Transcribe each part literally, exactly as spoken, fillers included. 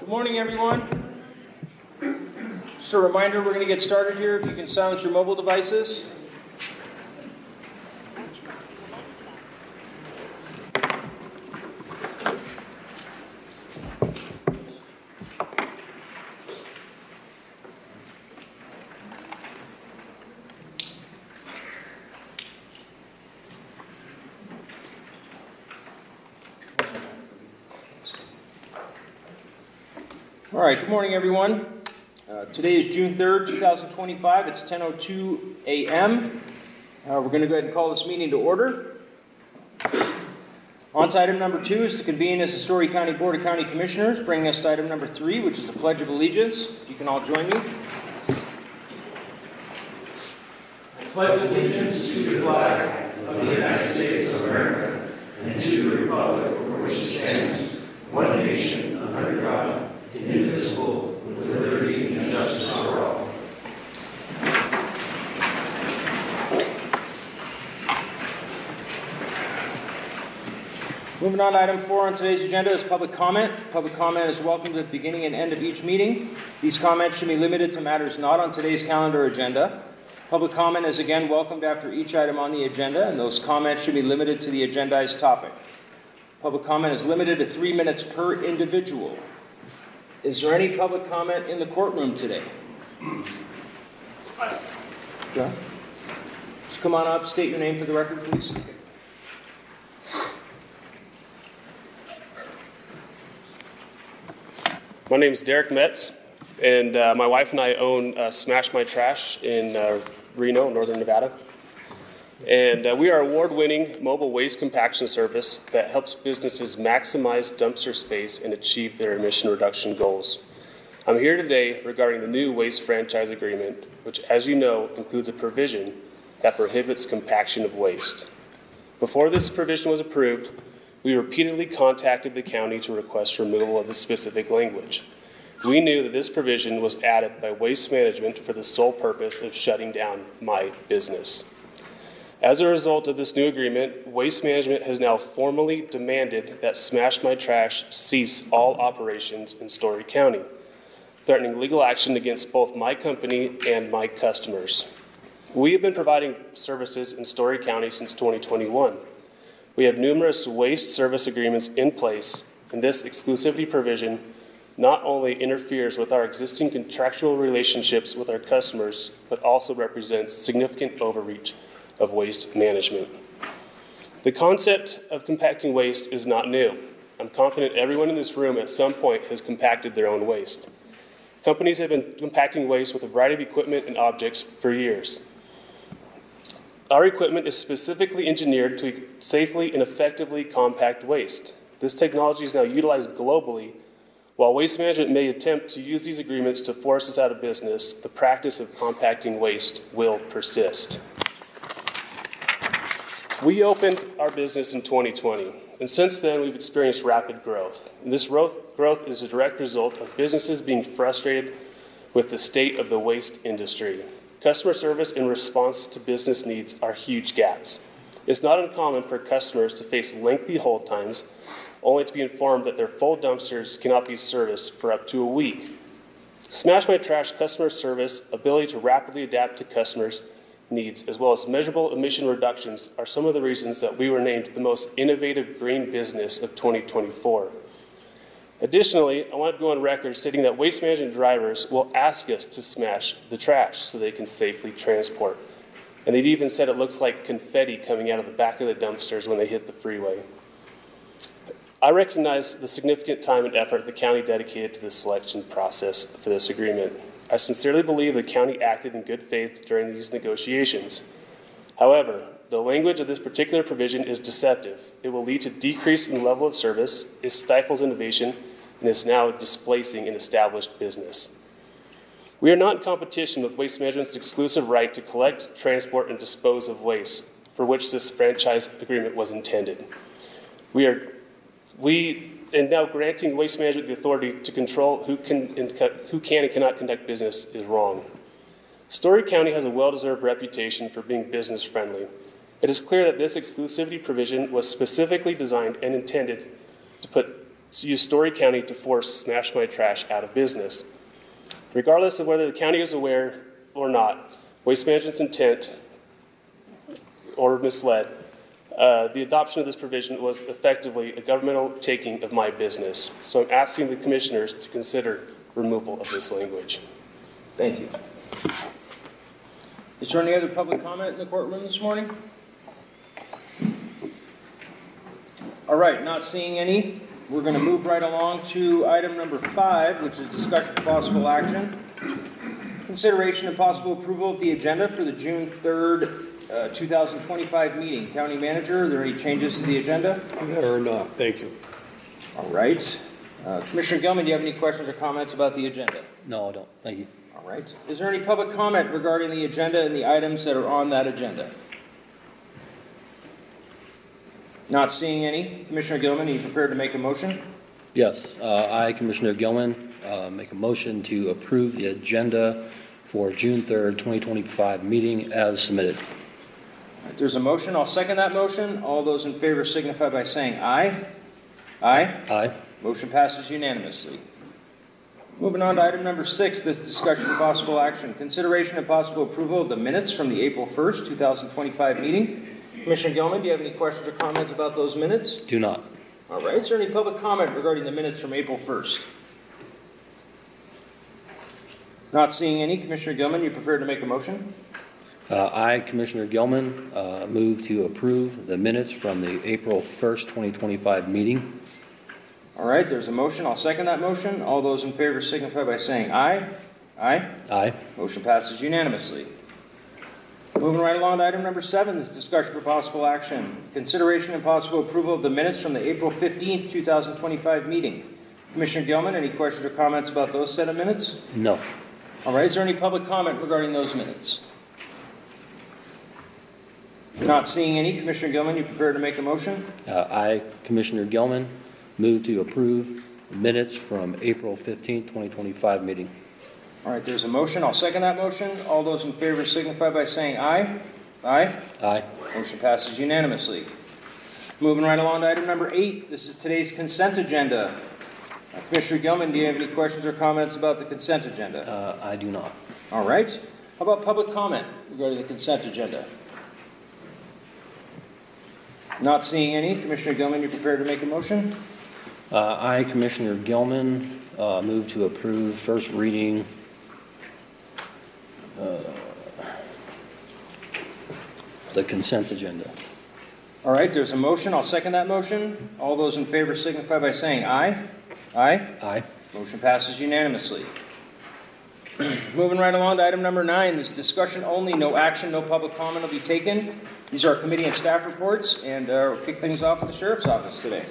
Good morning, everyone. Just a reminder, we're going to get started here. If you can silence your mobile devices. All right, good morning, everyone. Uh, today is June third, two thousand twenty-five. It's ten oh two a m Uh, we're going to go ahead and call this meeting to order. On to item number two is to convene as the Story County Board of County Commissioners, bringing us to item number three, which is the Pledge of Allegiance. If you can all join me. I pledge allegiance to the flag of the United States of America and to the republic for which it stands, one nation, under God, indivisible, with liberty and justice for all. Moving on to item four on today's agenda is public comment. Public comment is welcome at the beginning and end of each meeting. These comments should be limited to matters not on today's calendar agenda. Public comment is again welcomed after each item on the agenda, and those comments should be limited to the agendized topic. Public comment is limited to three minutes per individual. Is there any public comment in the courtroom today? Yeah. Just come on up, state your name for the record, please. My name is Derek Metz, and uh, my wife and I own uh, Smash My Trash in uh, Reno, Northern Nevada. And uh, we are an award-winning mobile waste compaction service that helps businesses maximize dumpster space and achieve their emission reduction goals. I'm here today regarding the new waste franchise agreement, which, as you know, includes a provision that prohibits compaction of waste. Before this provision was approved, we repeatedly contacted the county to request removal of the specific language. We knew that this provision was added by Waste Management for the sole purpose of shutting down my business. As a result of this new agreement, Waste Management has now formally demanded that Smash My Trash cease all operations in Story County, threatening legal action against both my company and my customers. We have been providing services in Story County since twenty twenty-one. We have numerous waste service agreements in place, and this exclusivity provision not only interferes with our existing contractual relationships with our customers, but also represents significant overreach of waste management. The concept of compacting waste is not new. I'm confident everyone in this room at some point has compacted their own waste. Companies have been compacting waste with a variety of equipment and objects for years. Our equipment is specifically engineered to safely and effectively compact waste. This technology is now utilized globally. While Waste Management may attempt to use these agreements to force us out of business, the practice of compacting waste will persist. We opened our business in twenty twenty, and since then we've experienced rapid growth. And this growth, growth is a direct result of businesses being frustrated with the state of the waste industry. Customer service in response to business needs are huge gaps. It's not uncommon for customers to face lengthy hold times, only to be informed that their full dumpsters cannot be serviced for up to a week. Smash My Trash customer service, ability to rapidly adapt to customers' needs, as well as measurable emission reductions, are some of the reasons that we were named the most innovative green business of twenty twenty-four. Additionally, I want to go on record stating that Waste Management drivers will ask us to smash the trash so they can safely transport. And they've even said it looks like confetti coming out of the back of the dumpsters when they hit the freeway. I recognize the significant time and effort the county dedicated to the selection process for this agreement. I sincerely believe the county acted in good faith during these negotiations. However, the language of this particular provision is deceptive. It will lead to decrease in the level of service, it stifles innovation, and is now displacing an established business. We are not in competition with Waste Management's exclusive right to collect, transport, and dispose of waste, for which this franchise agreement was intended. We are, we and now granting Waste Management the authority to control who can, and, who can and cannot conduct business is wrong. Story County has a well-deserved reputation for being business-friendly. It is clear that this exclusivity provision was specifically designed and intended to put use Story County to force Smash My Trash out of business. Regardless of whether the county is aware or not, Waste Management's intent or misled, uh, the adoption of this provision was effectively a governmental taking of my business. So I'm asking the commissioners to consider removal of this language. Thank you. Is there any other public comment in the courtroom this morning? All right, not seeing any. We're going to move right along to item number five, which is discussion of possible action. Consideration and possible approval of the agenda for the June third, uh, two thousand twenty-five meeting. County Manager, are there any changes to the agenda? There are not. Thank you. All right. Uh, Commissioner Gilman, do you have any questions or comments about the agenda? No, I don't. Thank you. All right. Is there any public comment regarding the agenda and the items that are on that agenda? Not seeing any. Commissioner Gilman, are you prepared to make a motion? Yes, uh, I, Commissioner Gilman, uh, make a motion to approve the agenda for June third, twenty twenty-five meeting as submitted. All right, there's a motion. I'll second that motion. All those in favor signify by saying aye. Aye. Aye. Motion passes unanimously. Moving on to item number six, this discussion of possible action. Consideration and possible approval of the minutes from the April first, two thousand twenty-five meeting. Commissioner Gilman, do you have any questions or comments about those minutes? Do not. All right. Is there any public comment regarding the minutes from April first? Not seeing any. Commissioner Gilman, you prepared to make a motion? Uh, I, Commissioner Gilman, uh, move to approve the minutes from the April first, twenty twenty-five meeting. All right. There's a motion. I'll second that motion. All those in favor signify by saying aye. Aye. Aye. Motion passes unanimously. Moving right along to item number seven, this discussion for possible action. Consideration and possible approval of the minutes from the April fifteenth, two thousand twenty-five meeting. Commissioner Gilman, any questions or comments about those set of minutes? No. All right, is there any public comment regarding those minutes? Not seeing any. Commissioner Gilman, you prepared to make a motion? Uh, I, Commissioner Gilman, move to approve the minutes from April fifteenth, twenty twenty-five meeting. All right, there's a motion. I'll second that motion. All those in favor signify by saying aye. Aye. Aye. Motion passes unanimously. Moving right along to item number eight. This is today's consent agenda. Uh, Commissioner Gilman, do you have any questions or comments about the consent agenda? Uh, I do not. All right. How about public comment regarding the consent agenda? Not seeing any. Commissioner Gilman, you prepared to make a motion? Uh, I, Commissioner Gilman, uh, move to approve first reading uh, the consent agenda. All right, there's a motion. I'll second that motion. All those in favor signify by saying aye. Aye. Aye. Motion passes unanimously. Moving right along to item number nine, this discussion only, no action, no public comment will be taken. These are our committee and staff reports, and uh, we'll kick things off with the Sheriff's Office today.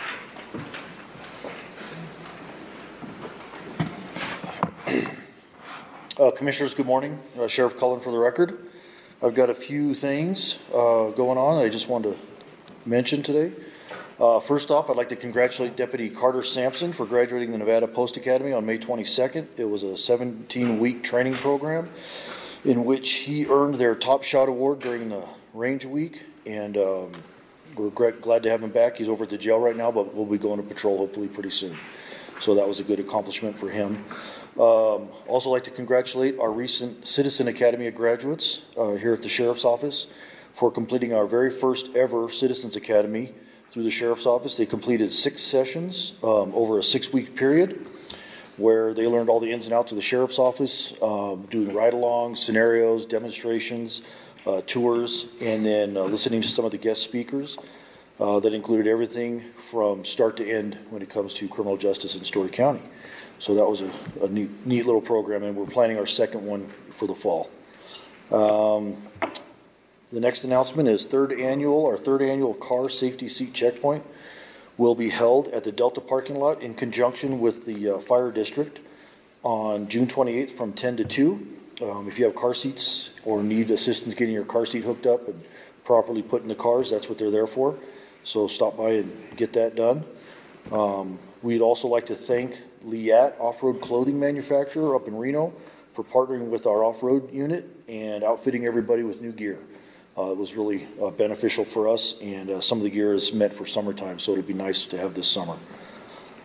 Uh, Commissioners, good morning. Uh, Sheriff Cullen for the record. I've got a few things uh, going on I just wanted to mention today. Uh, first off, I'd like to congratulate Deputy Carter Sampson for graduating the Nevada Post Academy on May twenty-second. It was a seventeen-week training program in which he earned their Top Shot Award during the range week, and um, we're glad to have him back. He's over at the jail right now, but we'll be going to patrol hopefully pretty soon. So that was a good accomplishment for him. Um, also like to congratulate our recent Citizen Academy graduates uh, here at the Sheriff's Office for completing our very first ever Citizens Academy through the Sheriff's Office. They completed six sessions um, over a six-week period where they learned all the ins and outs of the Sheriff's Office, um, doing ride-alongs, scenarios, demonstrations, uh, tours, and then uh, listening to some of the guest speakers. Uh, that included everything from start to end when it comes to criminal justice in Story County. So that was a, a neat, neat little program, and we're planning our second one for the fall. Um, the next announcement is third annual, our third annual car safety seat checkpoint will be held at the Delta parking lot in conjunction with the uh, fire district on June twenty-eighth from ten to two. Um, if you have car seats or need assistance getting your car seat hooked up and properly put in the cars, that's what they're there for. So stop by and get that done. Um, we'd also like to thank Liat Off-Road Clothing Manufacturer up in Reno for partnering with our off-road unit and outfitting everybody with new gear. Uh, it was really uh, beneficial for us, and uh, some of the gear is meant for summertime, so it'll be nice to have this summer.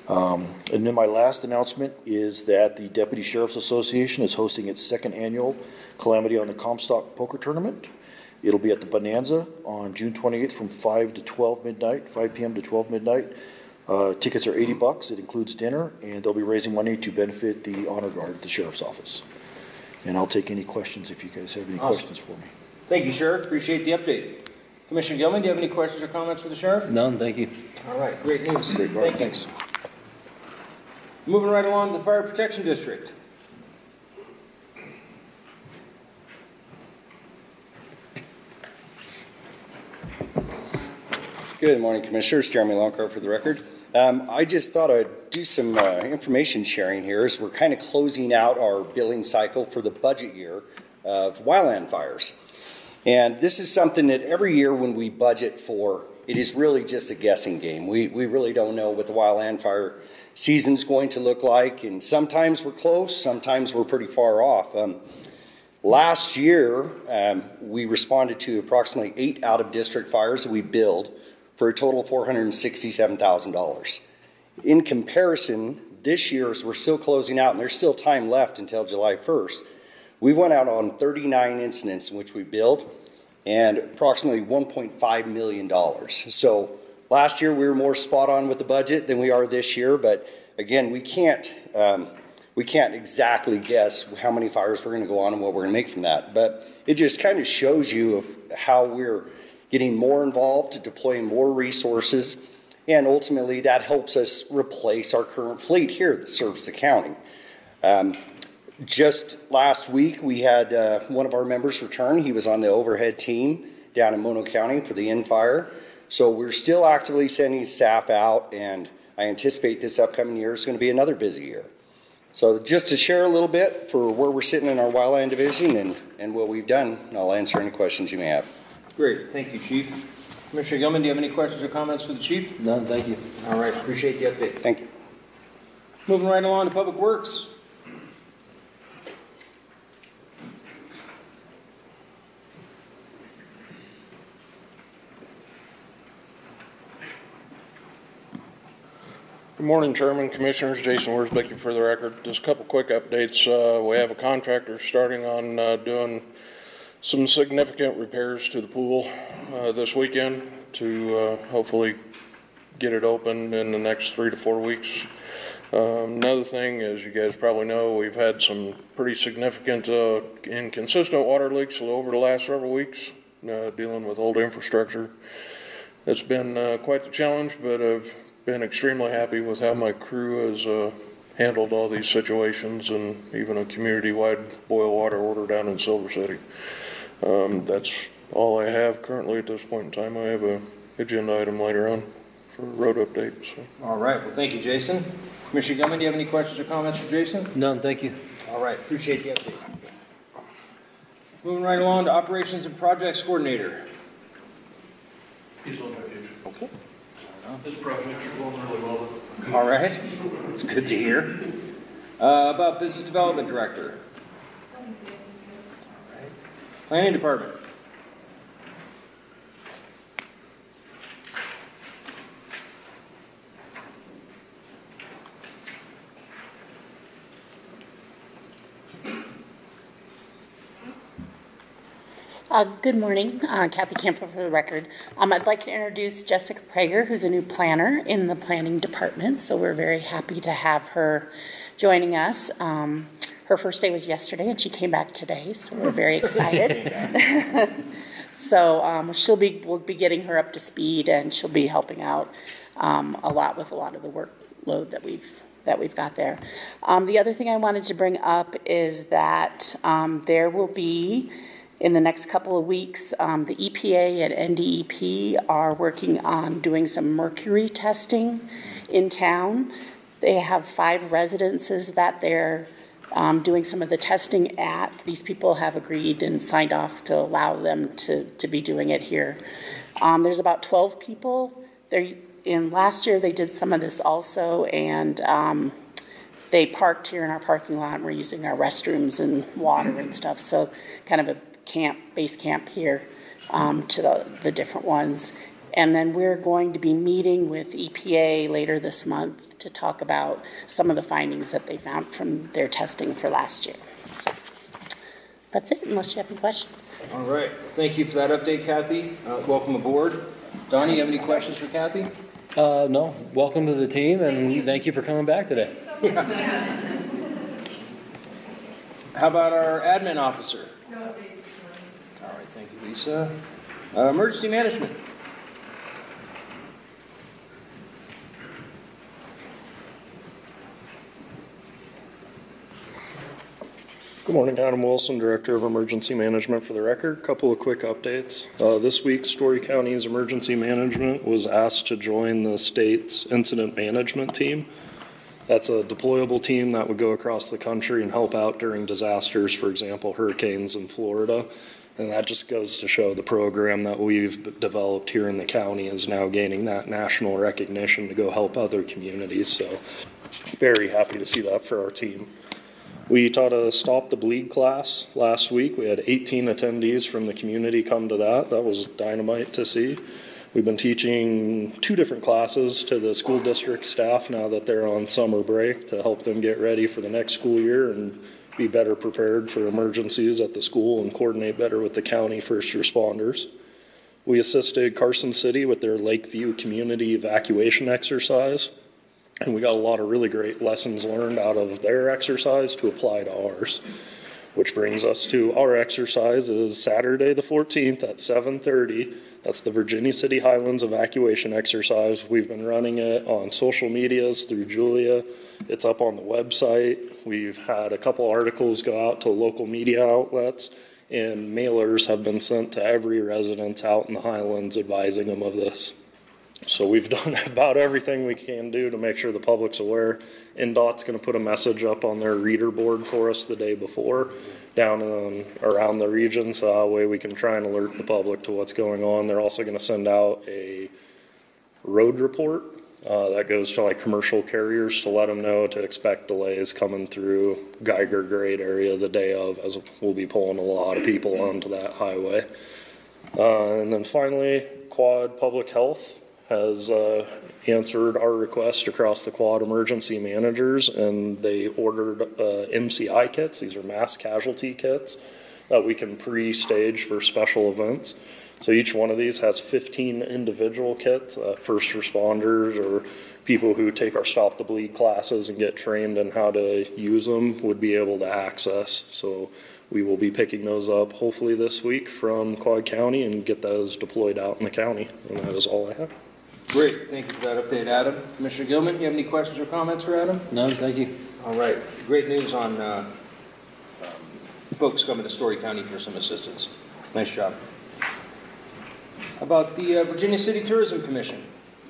Um, and then my last announcement is that the Deputy Sheriff's Association is hosting its second annual Calamity on the Comstock Poker Tournament. It'll be at the Bonanza on June twenty-eighth from five to twelve midnight, five p.m. to twelve midnight. Uh, tickets are eighty bucks. It includes dinner, and they'll be raising money to benefit the Honor Guard at the Sheriff's Office. And I'll take any questions if you guys have any Awesome. questions for me. Thank you, Sheriff. Appreciate the update. Commissioner Gilman, do you have any questions or comments for the Sheriff? None, thank you. All right, great news. Great, Bart. Thank you. Thanks. Moving right along to the Fire Protection District. Good morning, Commissioners. Jeremy Longcroft for the record. Um, I just thought I'd do some uh, information sharing here as we're kind of closing out our billing cycle for the budget year of wildland fires. And this is something that every year when we budget for, it is really just a guessing game. We, we really don't know what the wildland fire season's going to look like, and sometimes we're close, sometimes we're pretty far off. Um, last year, um, we responded to approximately eight out-of-district fires that we billed for a total of four hundred sixty-seven thousand dollars. In comparison, this year, as we're still closing out, and there's still time left until July first, we went out on thirty-nine incidents in which we billed, and approximately one point five million dollars. So last year, we were more spot on with the budget than we are this year, but again, we can't, um, we can't exactly guess how many fires we're gonna go on and what we're gonna make from that. But it just kind of shows you of how we're getting more involved, deploying more resources, and ultimately that helps us replace our current fleet here that serves the county. Um, just last week, we had uh, one of our members return. He was on the overhead team down in Mono County for the end fire. So we're still actively sending staff out, and I anticipate this upcoming year is going to be another busy year. So just to share a little bit for where we're sitting in our wildland division and, and what we've done, I'll answer any questions you may have. Great, thank you, Chief. Commissioner Gilman, do you have any questions or comments for the Chief? None, thank you. All right, appreciate the update. Thank you. Moving right along to Public Works. Good morning, Chairman, Commissioners. Jason Worsbicky for the record. Just a couple quick updates. Uh, we have a contractor starting on uh, doing some significant repairs to the pool uh, this weekend to uh, hopefully get it open in the next three to four weeks. Um, another thing, as you guys probably know, we've had some pretty significant uh, inconsistent water leaks over the last several weeks, uh, dealing with old infrastructure. It's been uh, quite the challenge, but I've been extremely happy with how my crew has uh, handled all these situations, and even a community-wide boil water order down in Silver City. Um, that's all I have currently at this point in time. I have a agenda item later on for road updates. So. All right, well, thank you, Jason. Commissioner Gilman, do you have any questions or comments for Jason? None, thank you. All right, appreciate the update. Moving right along to Operations and Projects Coordinator. He's on vacation. Okay. This project's going really well. All right, it's good to hear. Uh, about Business Development Director. All right. Planning Department. Uh, good morning, uh, Kathy Camper for the record. Um, I'd like to introduce Jessica Prager, who's a new planner in the planning department. So we're very happy to have her joining us. Um, her first day was yesterday, and she came back today, so we're very excited. So um, she'll be, we'll be getting her up to speed, and she'll be helping out um, a lot with a lot of the workload that we've that we've got there. Um, the other thing I wanted to bring up is that um, there will be, in the next couple of weeks, um, the E P A and N D E P are working on doing some mercury testing in town. They have five residences that they're um, doing some of the testing at. These people have agreed and signed off to allow them to, to be doing it here. Um, there's about twelve people. They're, in last year they did some of this also, and um, they parked here in our parking lot, and we're using our restrooms and water and stuff. So kind of a camp, base camp here um, to the, the different ones. And then we're going to be meeting with E P A later this month to talk about some of the findings that they found from their testing for last year. So that's it, unless you have any questions. All right. Thank you for that update, Kathy. Uh, welcome aboard. Donnie, you have any questions for Kathy? Uh, no, welcome to the team, and thank you for coming back today. Yeah. How about our admin officer? No updates this morning. All right, thank you, Lisa. Uh, emergency management. Good morning, Adam Wilson, Director of Emergency Management for the record. Couple of quick updates. Uh, this week, Story County's Emergency Management was asked to join the state's incident management team. That's a deployable team that would go across the country and help out during disasters, for example, hurricanes in Florida. And that just goes to show the program that we've developed here in the county is now gaining that national recognition to go help other communities. So very happy to see that for our team. We taught a Stop the Bleed class last week. We had eighteen attendees from the community come to that. That was dynamite to see. We've been teaching two different classes to the school district staff now that they're on summer break to help them get ready for the next school year and be better prepared for emergencies at the school and coordinate better with the county first responders. We assisted Carson City with their Lakeview community evacuation exercise. And we got a lot of really great lessons learned out of their exercise to apply to ours, which brings us to our exercise is Saturday the fourteenth at seven thirty. That's the Virginia City Highlands evacuation exercise. We've been running it on social medias through Julia. It's up on the website. We've had a couple articles go out to local media outlets, and mailers have been sent to every residence out in the Highlands advising them of this. So we've done about everything we can do to make sure the public's aware. N D O T's going to put a message up on their reader board for us the day before down um, around the region, so that way we can try and alert the public to what's going on. They're also going to send out a road report uh, that goes to like commercial carriers to let them know to expect delays coming through Geiger Grade area the day of, as we'll be pulling a lot of people onto that highway. Uh, and then finally, Quad Public Health has uh, answered our request across the Quad emergency managers, and they ordered uh, M C I kits. These are mass casualty kits that we can pre-stage for special events. So each one of these has fifteen individual kits that first responders or people who take our Stop the Bleed classes and get trained in how to use them would be able to access. So we will be picking those up hopefully this week from Quad County and get those deployed out in the county. And that is all I have. Great. Thank you for that update, Adam. Commissioner Gilman, you have any questions or comments for Adam? None, thank you. All right. Great news on uh, um, folks coming to Story County for some assistance. Nice job. How about the uh, Virginia City Tourism Commission?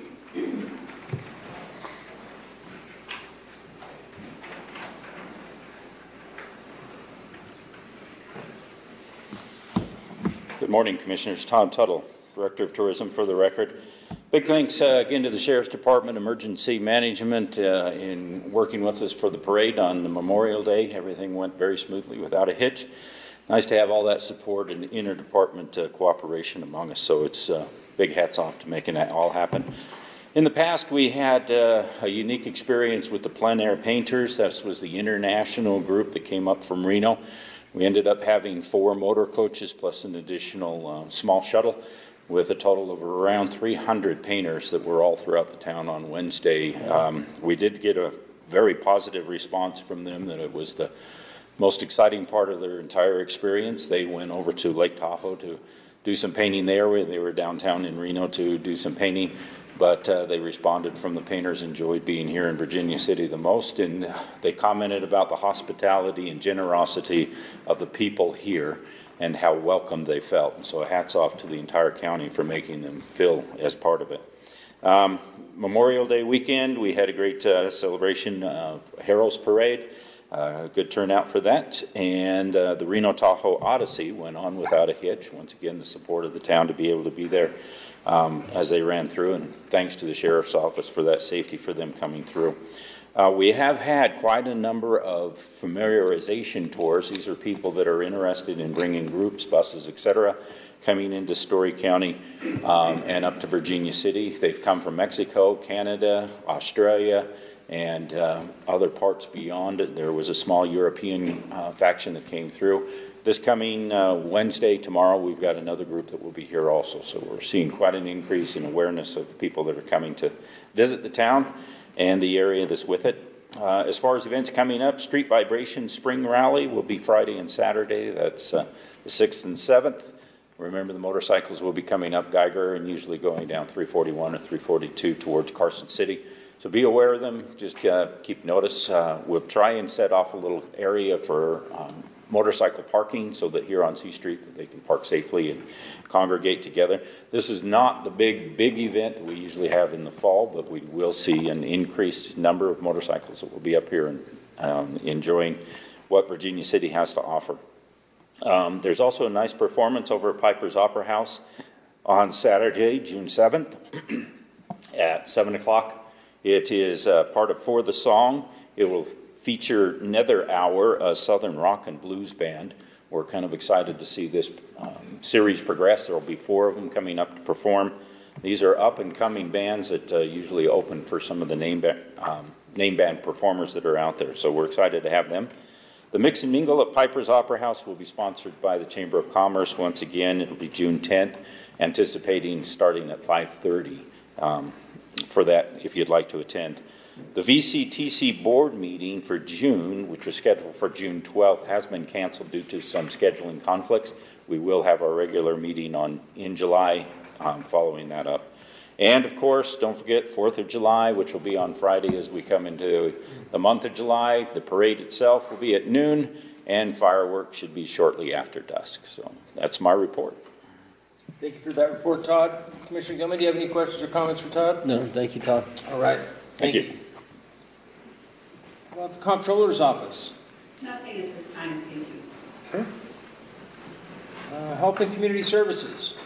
Good morning, Commissioners. Todd Tuttle, Director of Tourism for the record. Big thanks uh, again to the Sheriff's Department Emergency Management uh, in working with us for the parade on the Memorial Day. Everything went very smoothly without a hitch. Nice to have all that support and interdepartment uh, cooperation among us, so it's uh, big hats off to making that all happen. In the past, we had uh, a unique experience with the Plein Air Painters. This was the international group that came up from Reno. We ended up having four motor coaches plus an additional uh, small shuttle with a total of around three hundred painters that were all throughout the town on Wednesday. Um, we did get a very positive response from them that it was the most exciting part of their entire experience. They went over to Lake Tahoe to do some painting there. They were downtown in Reno to do some painting, but uh, they responded from the painters, enjoyed being here in Virginia City the most, and they commented about the hospitality and generosity of the people here and how welcome they felt. And so hats off to the entire county for making them feel as part of it. Um, Memorial Day weekend, we had a great uh, celebration of Herald's Parade. Uh, good turnout for that. And uh, the Reno Tahoe Odyssey went on without a hitch. Once again, the support of the town to be able to be there um, as they ran through. And thanks to the Sheriff's Office for that safety for them coming through. Uh, we have had quite a number of familiarization tours. These are people that are interested in bringing groups, buses, et cetera, coming into Story County um, and up to Virginia City. They've come from Mexico, Canada, Australia, and uh, other parts beyond it. There was a small European uh, faction that came through. This coming uh, Wednesday, tomorrow, we've got another group that will be here also. So we're seeing quite an increase in awareness of people that are coming to visit the town and the area that's with it. Uh, as far as events coming up, Street Vibration Spring Rally will be Friday and Saturday. That's uh, the sixth and seventh. Remember, the motorcycles will be coming up Geiger and usually going down three forty-one or three forty-two towards Carson City. So be aware of them. Just uh, keep notice. Uh, we'll try and set off a little area for um, motorcycle parking so that here on C Street that they can park safely and congregate together. This is not the big, big event that we usually have in the fall, but we will see an increased number of motorcycles that will be up here and um, enjoying what Virginia City has to offer. Um, there's also a nice performance over at Piper's Opera House on Saturday, June seventh at seven o'clock. It is uh, part of For the Song. It will feature Nether Hour, a Southern rock and blues band. We're kind of excited to see this um, series progress. There will be four of them coming up to perform. These are up-and-coming bands that uh, usually open for some of the name, ba um, name band performers that are out there, so we're excited to have them. The Mix and Mingle at Piper's Opera House will be sponsored by the Chamber of Commerce. Once again, it'll be June tenth, anticipating starting at five thirty um, for that if you'd like to attend. The V C T C board meeting for June, which was scheduled for June twelfth, has been canceled due to some scheduling conflicts. We will have our regular meeting on in July um, following that up. And of course, don't forget fourth of July, which will be on Friday as we come into the month of July. The parade itself will be at noon, and fireworks should be shortly after dusk. So that's my report. Thank you for that report, Todd. Commissioner Gilman, do you have any questions or comments for Todd? No, thank you, Todd. All right. Thank, Thank you. you. About the Comptroller's Office. Nothing at this time, thank you. Okay. Uh, Health and Community Services.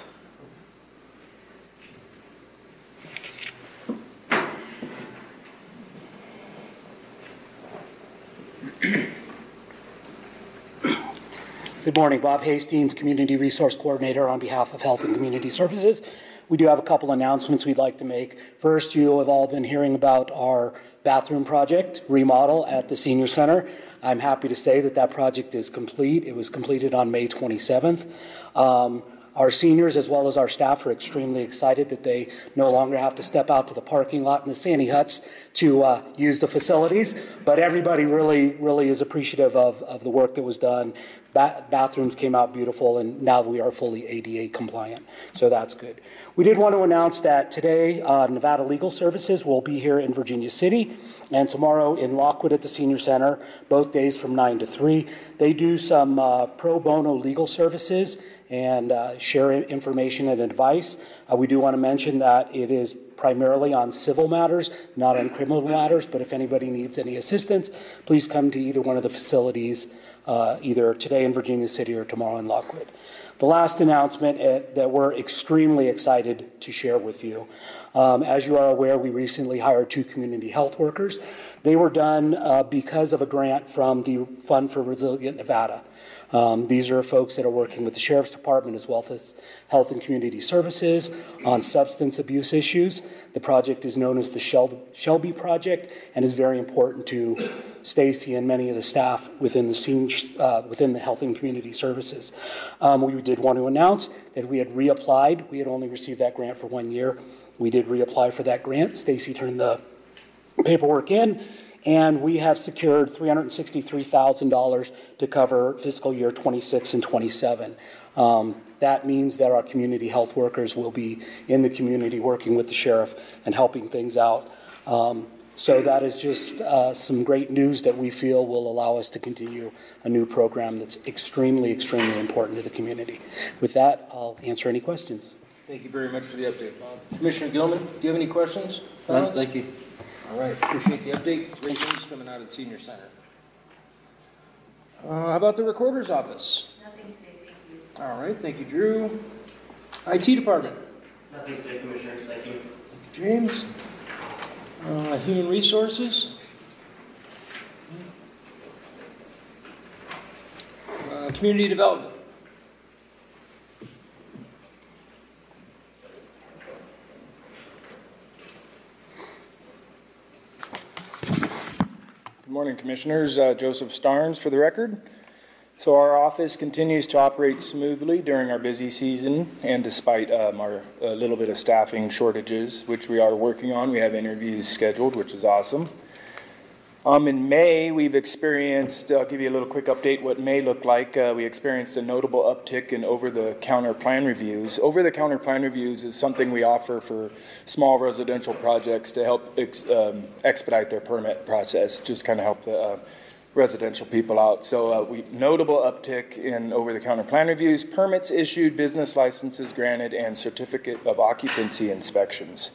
Good morning, Bob Hastings, Community Resource Coordinator on behalf of Health and Community Services. We do have a couple announcements we'd like to make. First, you have all been hearing about our bathroom project remodel at the Senior Center. I'm happy to say that that project is complete. It was completed on May twenty-seventh. Um, Our seniors as well as our staff are extremely excited that they no longer have to step out to the parking lot in the Sandy Huts to uh, use the facilities, but everybody really, really is appreciative of, of the work that was done. Ba bathrooms came out beautiful, and now we are fully A D A compliant, so that's good. We did want to announce that today uh, Nevada Legal Services will be here in Virginia City, and tomorrow in Lockwood at the Senior Center, both days from nine to three. They do some uh, pro bono legal services and uh, share information and advice. Uh, we do want to mention that it is primarily on civil matters, not on criminal matters, but if anybody needs any assistance, please come to either one of the facilities, uh, either today in Virginia City or tomorrow in Lockwood. The last announcement uh, that we're extremely excited to share with you. Um, as you are aware, we recently hired two community health workers. They were done uh, because of a grant from the Fund for Resilient Nevada. Um, these are folks that are working with the Sheriff's Department as well as Health and Community Services on substance abuse issues. The project is known as the Shel Shelby Project and is very important to Stacy and many of the staff within the senior, uh, within the Health and Community Services. Um, we did want to announce that we had reapplied. We had only received that grant for one year. We did reapply for that grant. Stacy turned the paperwork in, and we have secured three hundred sixty-three thousand dollars to cover fiscal year twenty-six and twenty-seven. Um, that means that our community health workers will be in the community working with the sheriff and helping things out. Um, so that is just uh, some great news that we feel will allow us to continue a new program that's extremely, extremely important to the community. With that, I'll answer any questions. Thank you very much for the update, Bob. Commissioner Gilman, do you have any questions? No, thank you. All right, appreciate the update. Great news coming out of the Senior Center. Uh, how about the Recorder's Office? Nothing today, thank you. All right, thank you, Drew. I T Department? Nothing today, Commissioners, thank you. Thank you, James. Uh, Human Resources? Uh, Community Development? Department Commissioners, uh, Joseph Starnes for the record. So our office continues to operate smoothly during our busy season and despite um, our a little bit of staffing shortages, which we are working on. We have interviews scheduled, which is awesome. Um, in May, we've experienced, I'll give you a little quick update what May looked like. Uh, we experienced a notable uptick in over-the-counter plan reviews. Over-the-counter plan reviews is something we offer for small residential projects to help ex, um, expedite their permit process, just kind of help the uh, residential people out. So uh, we notable uptick in over-the-counter plan reviews, permits issued, business licenses granted, and certificate of occupancy inspections.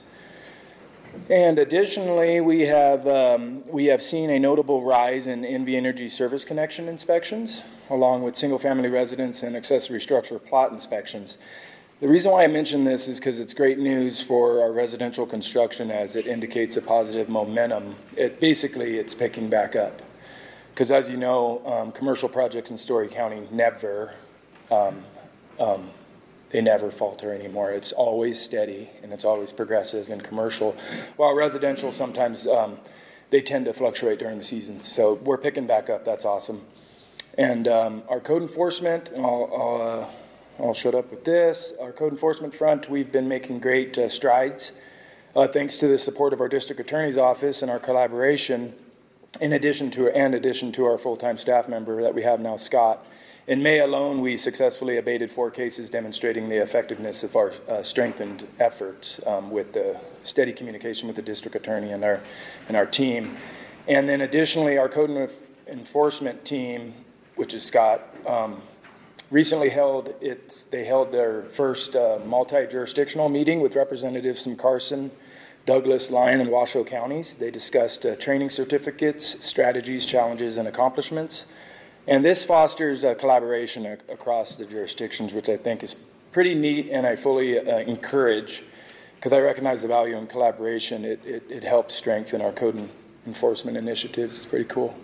And additionally, we have um, we have seen a notable rise in N V Energy service connection inspections, along with single-family residence and accessory structure plot inspections. The reason why I mention this is because it's great news for our residential construction, as it indicates a positive momentum. It basically it's picking back up, because as you know, um, commercial projects in Story County never. Um, um, They never falter anymore. It's always steady and it's always progressive and commercial. While residential, sometimes um, they tend to fluctuate during the seasons. So we're picking back up. That's awesome. And um, our code enforcement, I'll, I'll, uh, I'll shut up with this. Our code enforcement front, we've been making great uh, strides uh, thanks to the support of our district attorney's office and our collaboration, in addition to, and addition to our full-time staff member that we have now, Scott. In May alone, we successfully abated four cases demonstrating the effectiveness of our uh, strengthened efforts um, with the steady communication with the district attorney and our, and our team. And then additionally, our code enforcement team, which is Scott, um, recently held, its, they held their first uh, multi-jurisdictional meeting with representatives from Carson, Douglas, Lyon, and Washoe counties. They discussed uh, training certificates, strategies, challenges, and accomplishments. And this fosters uh, collaboration ac across the jurisdictions, which I think is pretty neat, and I fully uh, encourage, because I recognize the value in collaboration. It, it, it helps strengthen our code enforcement initiatives. It's pretty cool.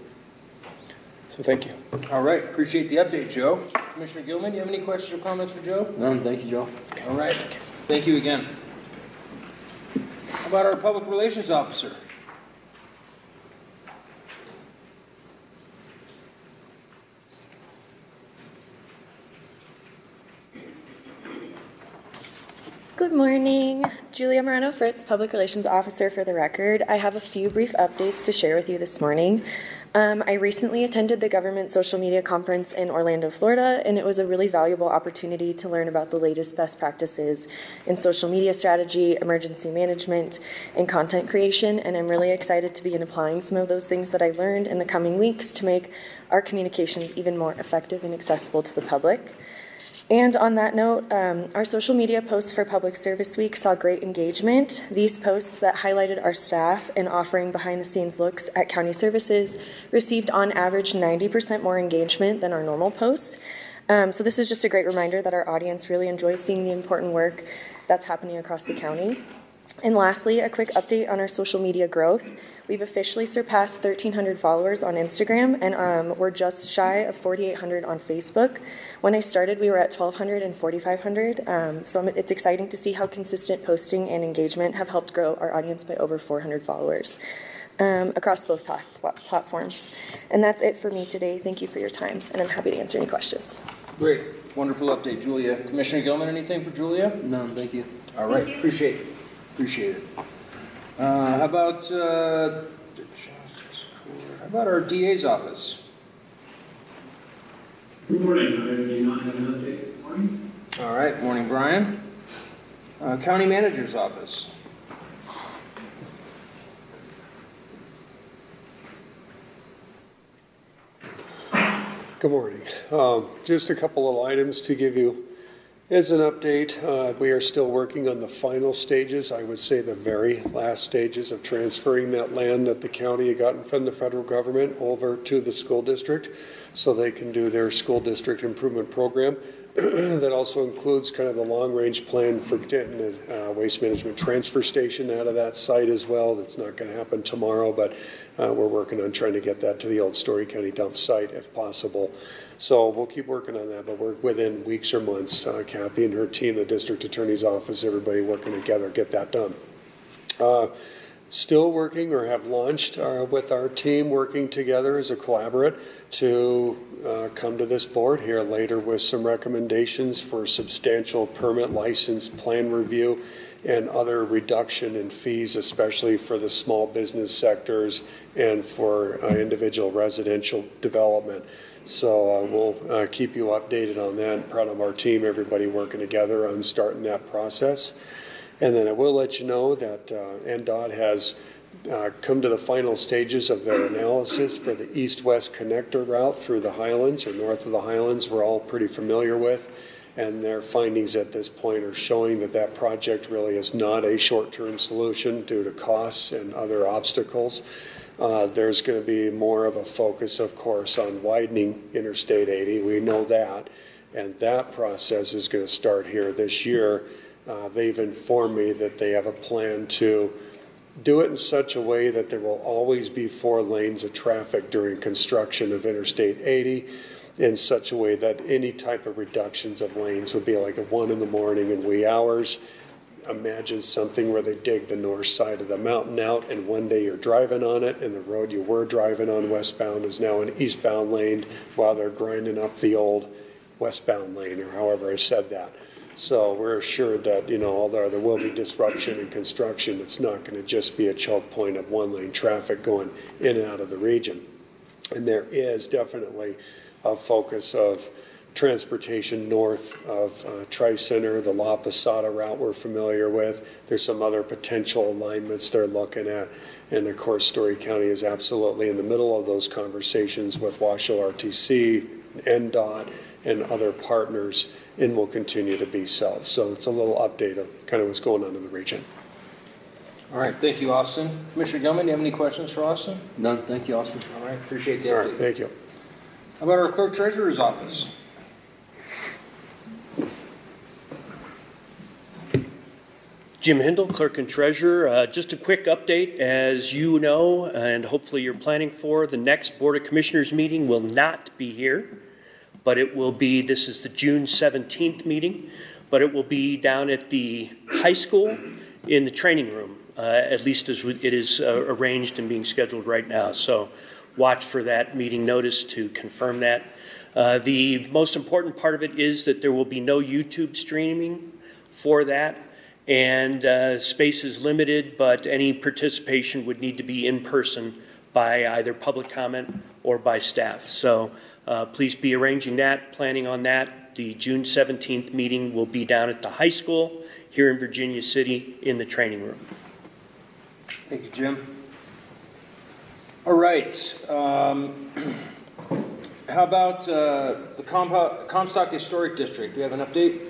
So thank you. All right, appreciate the update, Joe. Commissioner Gilman, do you have any questions or comments for Joe? None, thank you, Joe. All right, thank you again. How about our public relations officer? Good morning. Julia Moreno-Fritz, Public Relations Officer for the record. I have a few brief updates to share with you this morning. Um, I recently attended the Government Social Media Conference in Orlando, Florida, and it was a really valuable opportunity to learn about the latest best practices in social media strategy, emergency management, and content creation, and I'm really excited to begin applying some of those things that I learned in the coming weeks to make our communications even more effective and accessible to the public. And on that note, um, our social media posts for Public Service Week saw great engagement. These posts that highlighted our staff and offering behind-the-scenes looks at county services received on average ninety percent more engagement than our normal posts. Um, so this is just a great reminder that our audience really enjoys seeing the important work that's happening across the county. And lastly, a quick update on our social media growth. We've officially surpassed thirteen hundred followers on Instagram, and um, we're just shy of forty-eight hundred on Facebook. When I started, we were at twelve hundred and forty-five hundred, um, so it's exciting to see how consistent posting and engagement have helped grow our audience by over four hundred followers um, across both plat platforms. And that's it for me today. Thank you for your time, and I'm happy to answer any questions. Great. Wonderful update, Julia. Commissioner Gilman, anything for Julia? None, thank you. All right, appreciate it. Appreciate it. Uh, how about uh, how about our D A's office? Good morning. I do not have an update. Good morning. All right, morning, Brian. Uh, County Manager's office. Good morning. Um, just a couple of items to give you as an update. Uh, we are still working on the final stages, I would say the very last stages of transferring that land that the county had gotten from the federal government over to the school district so they can do their school district improvement program. That also includes kind of the long-range plan for getting the uh, waste management transfer station out of that site as well. That's not going to happen tomorrow, but uh, we're working on trying to get that to the old Story County dump site if possible. So we'll keep working on that, but we're within weeks or months. Uh, Kathy and her team, the district attorney's office, everybody working together, get that done. Uh, still working or have launched uh, with our team working together as a collaborate to uh, come to this board here later with some recommendations for substantial permit license plan review and other reduction in fees, especially for the small business sectors and for uh, individual residential development. So uh, we'll uh, keep you updated on that. Proud of our team, everybody working together on starting that process. And then I will let you know that uh, N D O T has uh, come to the final stages of their analysis for the east-west connector route through the Highlands or north of the Highlands we're all pretty familiar with. And their findings at this point are showing that that project really is not a short-term solution due to costs and other obstacles. Uh, there's going to be more of a focus, of course, on widening Interstate eighty. We know that. And that process is going to start here this year. Uh, they've informed me that they have a plan to do it in such a way that there will always be four lanes of traffic during construction of Interstate eighty, in such a way that any type of reductions of lanes would be like at one in the morning and wee hours. Imagine something where they dig the north side of the mountain out and one day you're driving on it and the road you were driving on westbound is now an eastbound lane while they're grinding up the old westbound lane, or however I said that. So we're assured that, you know, although there will be disruption in construction, it's not going to just be a choke point of one lane traffic going in and out of the region. And there is definitely a focus of transportation north of uh, Tri-Center, the La Posada route we're familiar with. There's some other potential alignments they're looking at. And of course, Story County is absolutely in the middle of those conversations with Washoe R T C, N D O T, and other partners, and will continue to be so. So it's a little update of kind of what's going on in the region. All right, thank you, Austin. Commissioner Gilman, do you have any questions for Austin? None, thank you, Austin. All right, appreciate the All update. right, thank you. How about our clerk treasurer's office? Jim Hindle, Clerk and Treasurer. Uh, just a quick update. As you know, and hopefully you're planning for, the next Board of Commissioners meeting will not be here, but it will be, this is the June seventeenth meeting, but it will be down at the high school in the training room, uh, at least as it is uh, arranged and being scheduled right now. So watch for that meeting notice to confirm that. Uh, the most important part of it is that there will be no YouTube streaming for that. And uh, space is limited, but any participation would need to be in person by either public comment or by staff. So uh, please be arranging that, planning on that. The June seventeenth meeting will be down at the high school here in Virginia City in the training room. Thank you, Jim. All right. Um, how about uh, the Compo- Comstock Historic District? Do we have an update?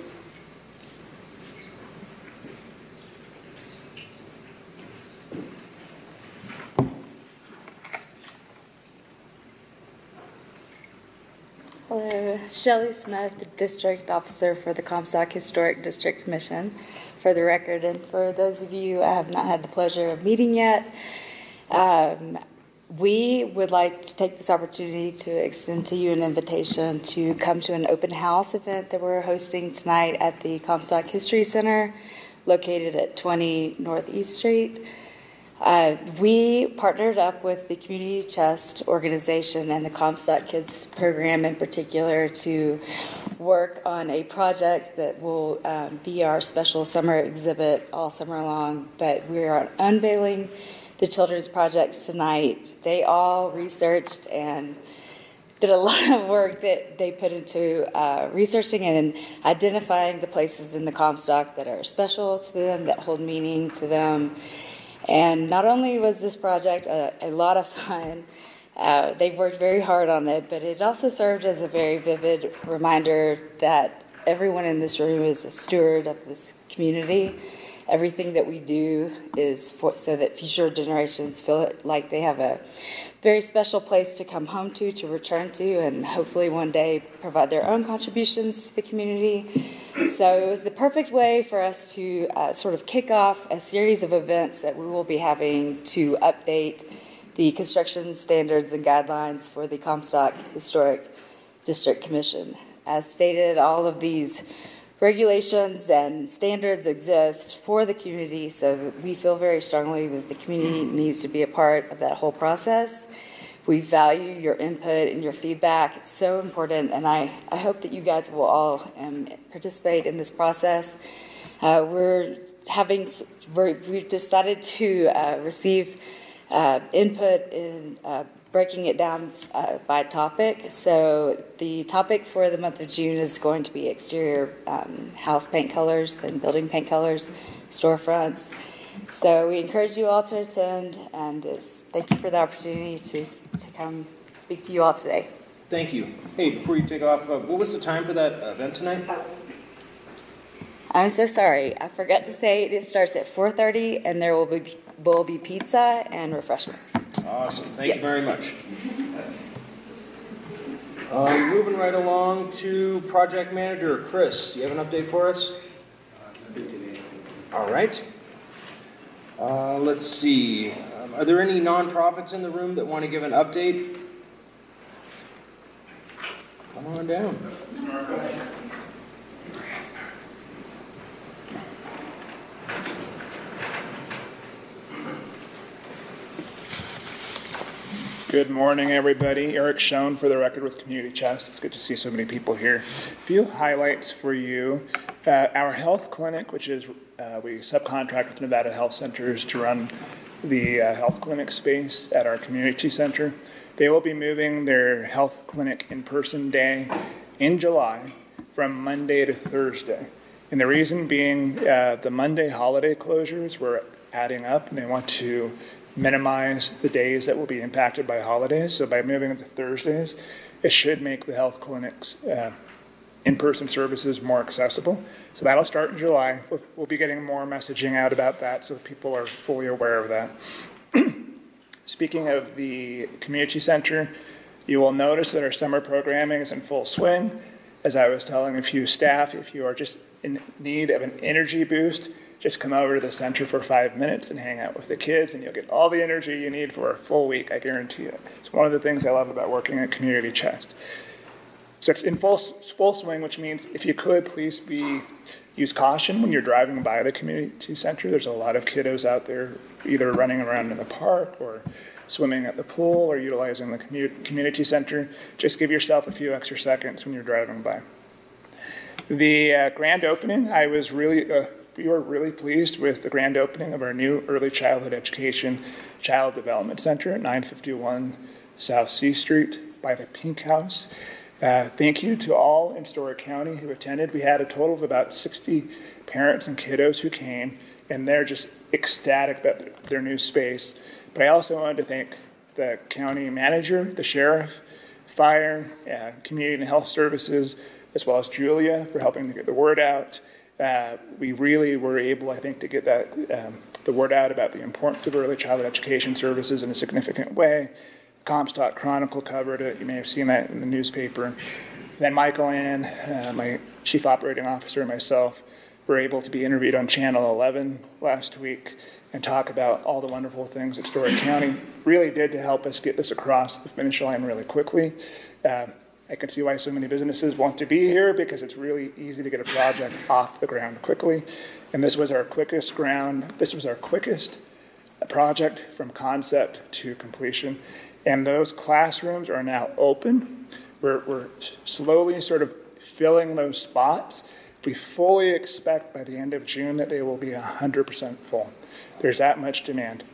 Hello, Shelley Smith, District Officer for the Comstock Historic District Commission. For the record, and for those of you I have not had the pleasure of meeting yet, um, we would like to take this opportunity to extend to you an invitation to come to an open house event that we're hosting tonight at the Comstock History Center, located at twenty Northeast Street. Uh, we partnered up with the Community Chest organization and the Comstock Kids program in particular to work on a project that will um, be our special summer exhibit all summer long. But we are unveiling the children's projects tonight. They all researched and did a lot of work that they put into uh, researching and identifying the places in the Comstock that are special to them, that hold meaning to them. And not only was this project a, a lot of fun, uh, they've worked very hard on it, but it also served as a very vivid reminder that everyone in this room is a steward of this community. Everything that we do is for, so that future generations feel like they have a very special place to come home to, to return to, and hopefully one day provide their own contributions to the community. So it was the perfect way for us to uh, sort of kick off a series of events that we will be having to update the construction standards and guidelines for the Comstock Historic District Commission. As stated, all of these regulations and standards exist for the community, so that we feel very strongly that the community needs to be a part of that whole process. We value your input and your feedback. It's so important, and I, I hope that you guys will all um, participate in this process. Uh, we're having, we're, we've decided to uh, receive uh, input in uh, breaking it down uh, by topic. So the topic for the month of June is going to be exterior um, house paint colors and building paint colors, storefronts. So we encourage you all to attend, and it's, thank you for the opportunity to, to come speak to you all today. Thank you. Hey, before you take off, uh, what was the time for that event tonight? I'm so sorry. I forgot to say it starts at four thirty, and there will be will be pizza and refreshments. Awesome. Thank yes. you very much. Um, moving right along to project manager Chris. Do you have an update for us? All right. Uh, let's see. Um, are there any nonprofits in the room that want to give an update? Come on down. Good morning, everybody. Eric Schoen for the record with Community Chest. It's good to see so many people here. A few highlights for you. Uh, our health clinic, which is uh, we subcontract with Nevada Health Centers to run the uh, health clinic space at our community center. They will be moving their health clinic in-person day in July from Monday to Thursday. And the reason being uh, the Monday holiday closures were adding up, and they want to minimize the days that will be impacted by holidays. So by moving it to Thursdays, it should make the health clinics uh, in-person services more accessible. So that'll start in July. We'll, we'll be getting more messaging out about that so that people are fully aware of that. Speaking of the community center, you will notice that our summer programming is in full swing. As I was telling a few staff, if you are just in need of an energy boost, just come over to the center for five minutes and hang out with the kids, and you'll get all the energy you need for a full week, I guarantee you. It's one of the things I love about working at Community Chest. So it's in full, full swing, which means if you could, please be use caution when you're driving by the community center. There's a lot of kiddos out there either running around in the park or swimming at the pool or utilizing the commu- community center. Just give yourself a few extra seconds when you're driving by. The uh, grand opening, I was really... Uh, We were really pleased with the grand opening of our new Early Childhood Education Child Development Center at nine fifty-one South C Street by the Pink House. Uh, thank you to all in Story County who attended. We had a total of about sixty parents and kiddos who came, and they're just ecstatic about their new space. But I also wanted to thank the county manager, the sheriff, fire, uh, community and health services, as well as Julia for helping to get the word out. Uh, we really were able, I think, to get that um, the word out about the importance of early childhood education services in a significant way. Comstock Chronicle covered it. You may have seen that in the newspaper. Then Michael Ann, uh, my chief operating officer, and myself were able to be interviewed on Channel eleven last week and talk about all the wonderful things that Story County really did to help us get this across the finish line really quickly. Uh, I can see why so many businesses want to be here because it's really easy to get a project off the ground quickly. And this was our quickest ground, this was our quickest project from concept to completion. And those classrooms are now open. We're, we're slowly sort of filling those spots. We fully expect by the end of June that they will be one hundred percent full. There's that much demand.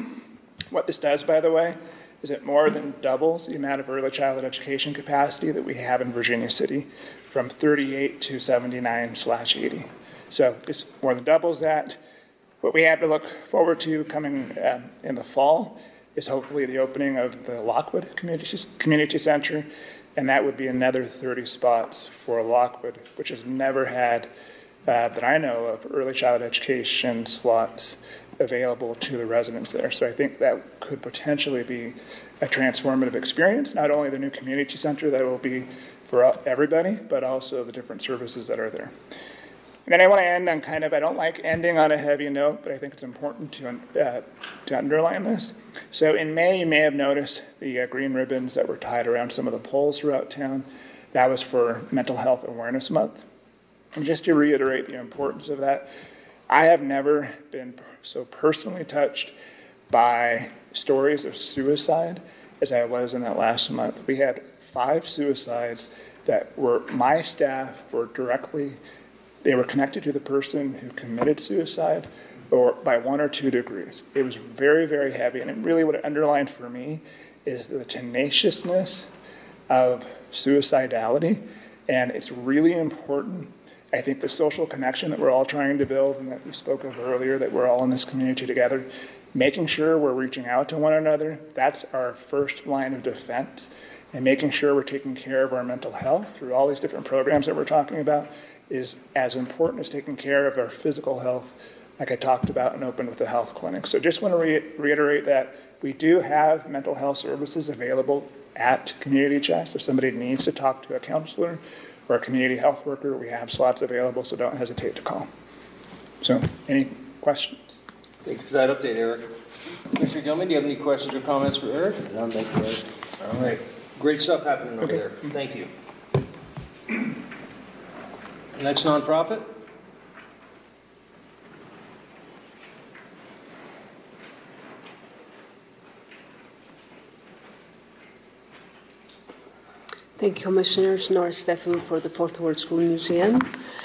What this does, by the way, is it more than doubles the amount of early childhood education capacity that we have in Virginia City from thirty-eight to seventy-nine slash eighty. So this more than doubles that. What we have to look forward to coming um, in the fall is hopefully the opening of the Lockwood Community, Community Center, and that would be another thirty spots for Lockwood, which has never had, uh, that I know of, early childhood education slots available to the residents there. So I think that could potentially be a transformative experience, not only the new community center that will be for everybody, but also the different services that are there. And then I want to end on kind of, I don't like ending on a heavy note, but I think it's important to, uh, to underline this. So in May, you may have noticed the uh, green ribbons that were tied around some of the poles throughout town. That was for Mental Health Awareness Month. And just to reiterate the importance of that, I have never been so personally touched by stories of suicide as I was in that last month. We had five suicides that were my staff were directly, they were connected to the person who committed suicide or by one or two degrees. It was very, very heavy. And it really what it underlined for me is the tenaciousness of suicidality. And it's really important. I think the social connection that we're all trying to build and that we spoke of earlier, that we're all in this community together, making sure we're reaching out to one another, that's our first line of defense. And making sure we're taking care of our mental health through all these different programs that we're talking about is as important as taking care of our physical health, like I talked about and opened with the health clinic. So just want to re- reiterate that we do have mental health services available at Community Chest. If somebody needs to talk to a counselor or a community health worker, we have slots available, so don't hesitate to call. So any questions? Thank you for that update, Eric. Commissioner Gilman, do you have any questions or comments for Eric? No, thank you, Eric. All right. Great stuff happening over Okay. there. Thank you. Next nonprofit. Thank you, Commissioners. Nora Stefu for the Fourth Ward School Museum.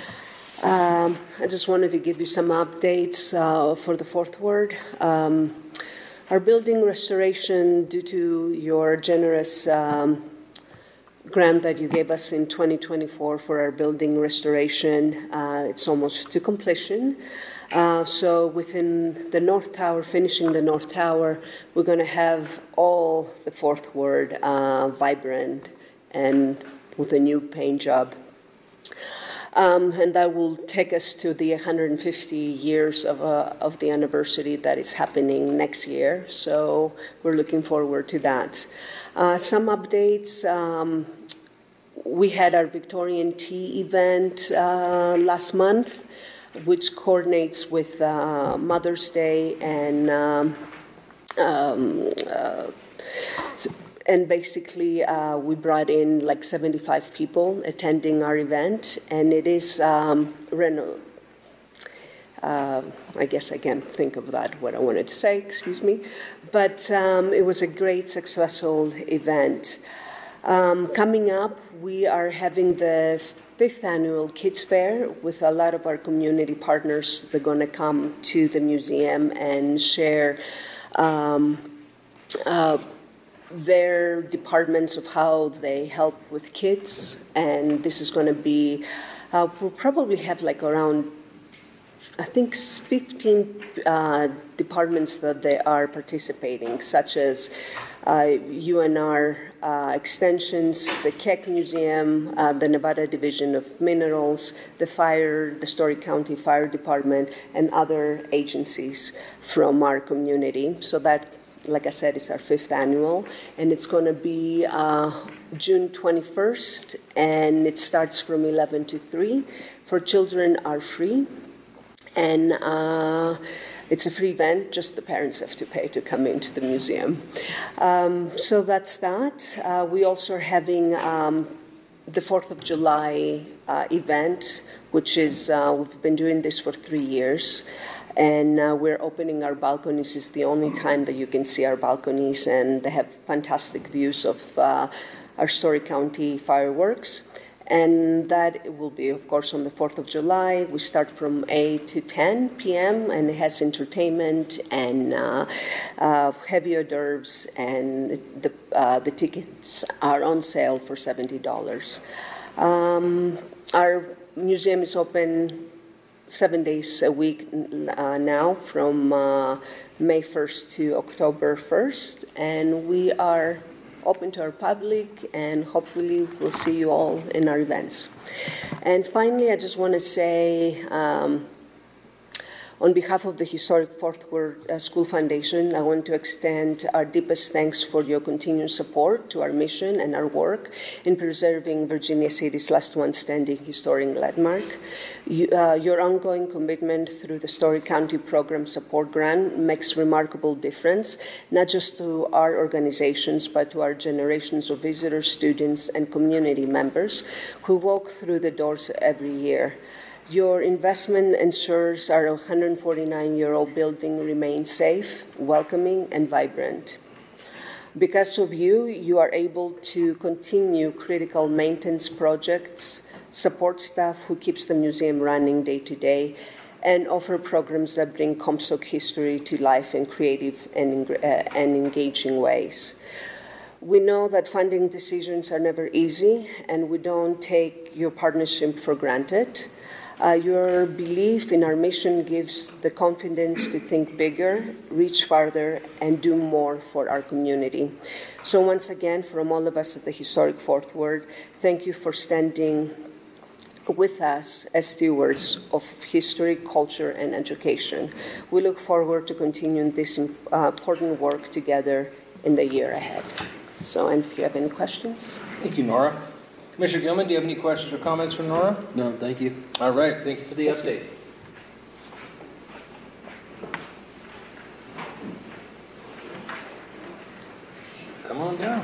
Um, I just wanted to give you some updates uh, for the Fourth Ward. Um, Our building restoration, due to your generous um, grant that you gave us in twenty twenty-four for our building restoration, uh, it's almost to completion. Uh, so within the North Tower, finishing the North Tower, we're going to have all the Fourth Ward uh, vibrant and with a new paint job. Um, and that will take us to the one hundred fifty years of, uh, of the anniversary that is happening next year. So we're looking forward to that. Uh, some updates. Um, we had our Victorian Tea event uh, last month, which coordinates with uh, Mother's Day and um, um, uh, And basically, uh, we brought in like seventy-five people attending our event, and it is um, reno. Uh, I guess I can't think of that, what I wanted to say, excuse me. But um, it was a great, successful event. Um, coming up, we are having the fifth annual Kids Fair with a lot of our community partners. They're going to come to the museum and share um, uh, their departments of how they help with kids. And this is going to be, uh, we'll probably have like around, I think, fifteen uh, departments that they are participating, such as uh, U N R uh, Extensions, the Keck Museum, uh, the Nevada Division of Minerals, the fire, the Story County Fire Department, and other agencies from our community. So that, like I said, is our fifth annual, and it's going to be uh, June twenty-first, and it starts from eleven to three. For children are free, and uh, it's a free event, just the parents have to pay to come into the museum. Um, so that's that. Uh, we also are having um, the fourth of July uh, event, which is, uh, we've been doing this for three years. And uh, we're opening our balconies. It's the only time that you can see our balconies, and they have fantastic views of uh, our Story County fireworks. And that will be, of course, on the fourth of July. We start from eight to ten p.m., and it has entertainment and uh, uh, heavy hors d'oeuvres, and the, uh, the tickets are on sale for seventy dollars. Um, our museum is open seven days a week uh, now, from uh, May first to October first, and we are open to our public, and hopefully we'll see you all in our events. And finally, I just want to say um, On behalf of the Historic Fourth Ward uh, School Foundation, I want to extend our deepest thanks for your continued support to our mission and our work in preserving Virginia City's last one standing historic landmark. You, uh, your ongoing commitment through the Story County Program Support Grant makes remarkable difference, not just to our organizations, but to our generations of visitors, students, and community members who walk through the doors every year. Your investment ensures our one hundred forty-nine-year-old building remains safe, welcoming, and vibrant. Because of you, you are able to continue critical maintenance projects, support staff who keeps the museum running day to day, and offer programs that bring Comstock history to life in creative and, uh, and engaging ways. We know that funding decisions are never easy, and we don't take your partnership for granted. Uh, your belief in our mission gives the confidence to think bigger, reach farther, and do more for our community. So once again, from all of us at the Historic Fourth Ward, thank you for standing with us as stewards of history, culture, and education. We look forward to continuing this uh, important work together in the year ahead. So, and if you have any questions. Thank you, Nora. Commissioner Gilman, do you have any questions or comments for Nora? No, thank you. All right, thank you for the update. Come on down.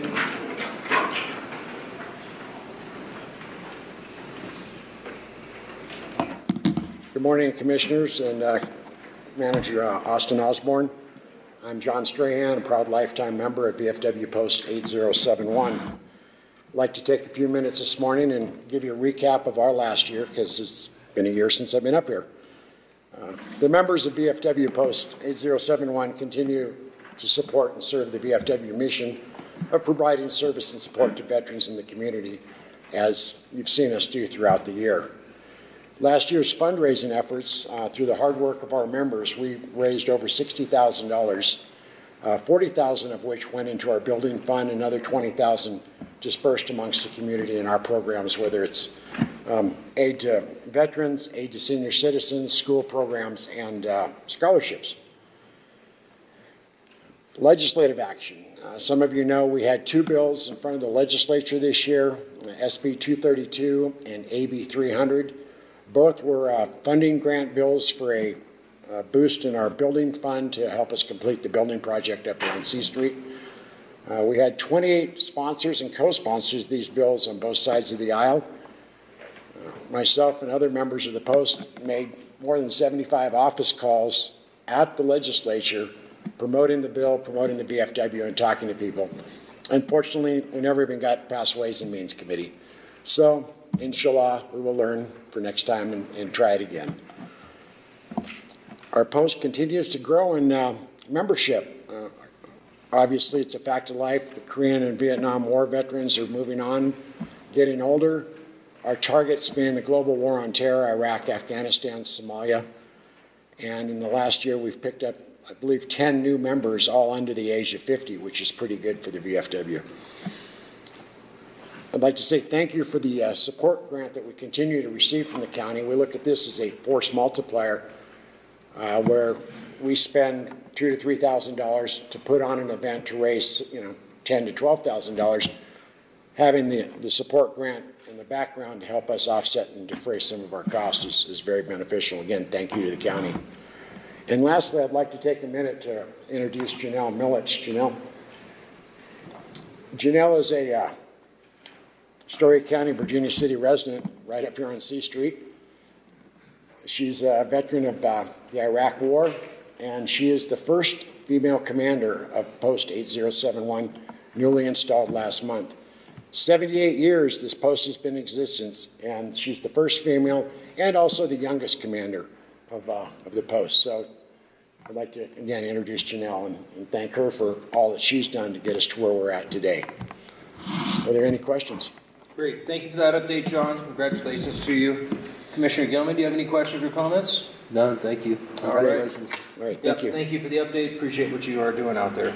Good morning, Commissioners and uh, Manager uh, Austin Osborne. I'm John Strahan, a proud lifetime member of V F W Post eight zero seven one. I'd like to take a few minutes this morning and give you a recap of our last year, because it's been a year since I've been up here. Uh, the members of V F W Post eight zero seven one continue to support and serve the V F W mission of providing service and support to veterans in the community, as you've seen us do throughout the year. Last year's fundraising efforts, uh, through the hard work of our members, we raised over sixty thousand dollars, uh, forty thousand dollars of which went into our building fund, another twenty thousand dollars dispersed amongst the community in our programs, whether it's um, aid to veterans, aid to senior citizens, school programs, and uh, scholarships. Legislative action. Uh, some of you know we had two bills in front of the legislature this year, S B two thirty-two and A B three hundred. Both were uh, funding grant bills for a uh, boost in our building fund to help us complete the building project up here on C Street. Uh, we had twenty-eight sponsors and co-sponsors these bills on both sides of the aisle. Uh, myself and other members of the Post made more than seventy-five office calls at the legislature promoting the bill, promoting the V F W, and talking to people. Unfortunately, we never even got past Ways and Means Committee. So, inshallah, we will learn for next time and, and try it again. Our Post continues to grow in uh, membership. Uh, obviously, it's a fact of life. The Korean and Vietnam War veterans are moving on, getting older. Our targets being the global war on terror, Iraq, Afghanistan, Somalia. And in the last year, we've picked up, I believe, ten new members, all under the age of fifty, which is pretty good for the V F W. I'd like to say thank you for the uh, support grant that we continue to receive from the county. We look at this as a force multiplier, uh, where we spend two to three thousand dollars to put on an event to raise, you know, ten to twelve thousand dollars. Having the the support grant in the background to help us offset and defray some of our costs is, is very beneficial. Again, thank you to the county. And lastly, I'd like to take a minute to introduce Janelle Millich. Janelle, Janelle is a uh, Story County, Virginia City resident right up here on C Street. She's a veteran of uh, the Iraq War, and she is the first female commander of Post eight zero seven one, newly installed last month. seventy-eight years this post has been in existence, and she's the first female and also the youngest commander of, uh, of the post. So I'd like to, again, introduce Janelle and, and thank her for all that she's done to get us to where we're at today. Are there any questions? Great. Thank you for that update, John. Congratulations to you. Commissioner Gilman, do you have any questions or comments? No, thank you. Congratulations. All right, All right thank yep, you. Thank you for the update. Appreciate what you are doing out there.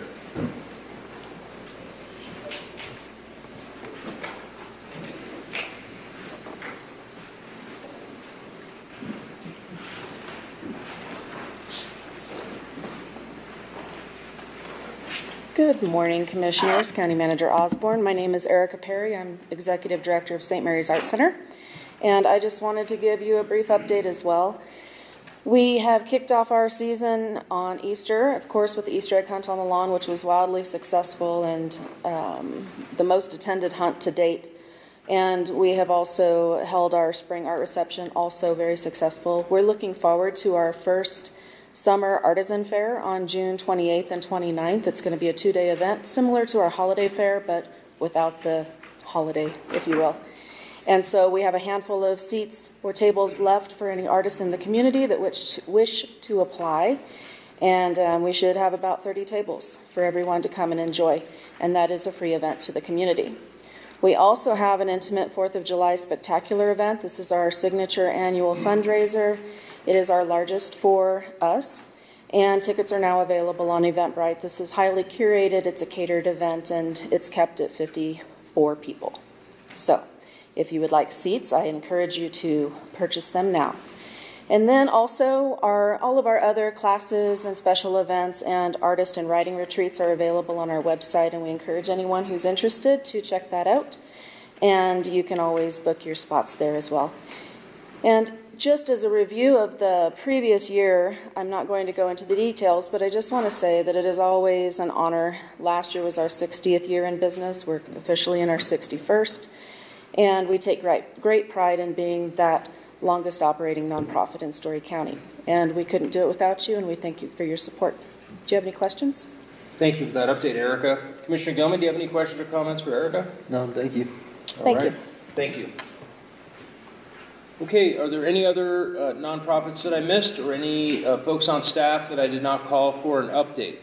Good morning, Commissioners. County Manager Osborne. My name is Erica Perry. I'm Executive Director of Saint Mary's Art Center. And I just wanted to give you a brief update as well. We have kicked off our season on Easter, of course, with the Easter egg hunt on the lawn, which was wildly successful and um, the most attended hunt to date. And we have also held our spring art reception, also very successful. We're looking forward to our first Summer Artisan Fair on June twenty-eighth and twenty-ninth. It's going to be a two-day event, similar to our holiday fair, but without the holiday, if you will. And so we have a handful of seats or tables left for any artists in the community that wish to, wish to apply. And um, we should have about thirty tables for everyone to come and enjoy. And that is a free event to the community. We also have an intimate fourth of July spectacular event. This is our signature annual fundraiser. It is our largest for us, and tickets are now available on Eventbrite. This is highly curated, it's a catered event, and it's kept at fifty-four people. So, if you would like seats, I encourage you to purchase them now. And then also, our, all of our other classes and special events and artist and writing retreats are available on our website, and we encourage anyone who's interested to check that out. And you can always book your spots there as well. And just as a review of the previous year, I'm not going to go into the details, but I just want to say that it is always an honor. Last year was our sixtieth year in business. We're officially in our sixty-first. And we take great, great pride in being that longest operating nonprofit in Story County. And we couldn't do it without you, and we thank you for your support. Do you have any questions? Thank you for that update, Erica. Commissioner Gilman, do you have any questions or comments for Erica? No, thank you. All Thank right. you. Thank you. Okay, are there any other uh, nonprofits that I missed or any uh, folks on staff that I did not call for an update?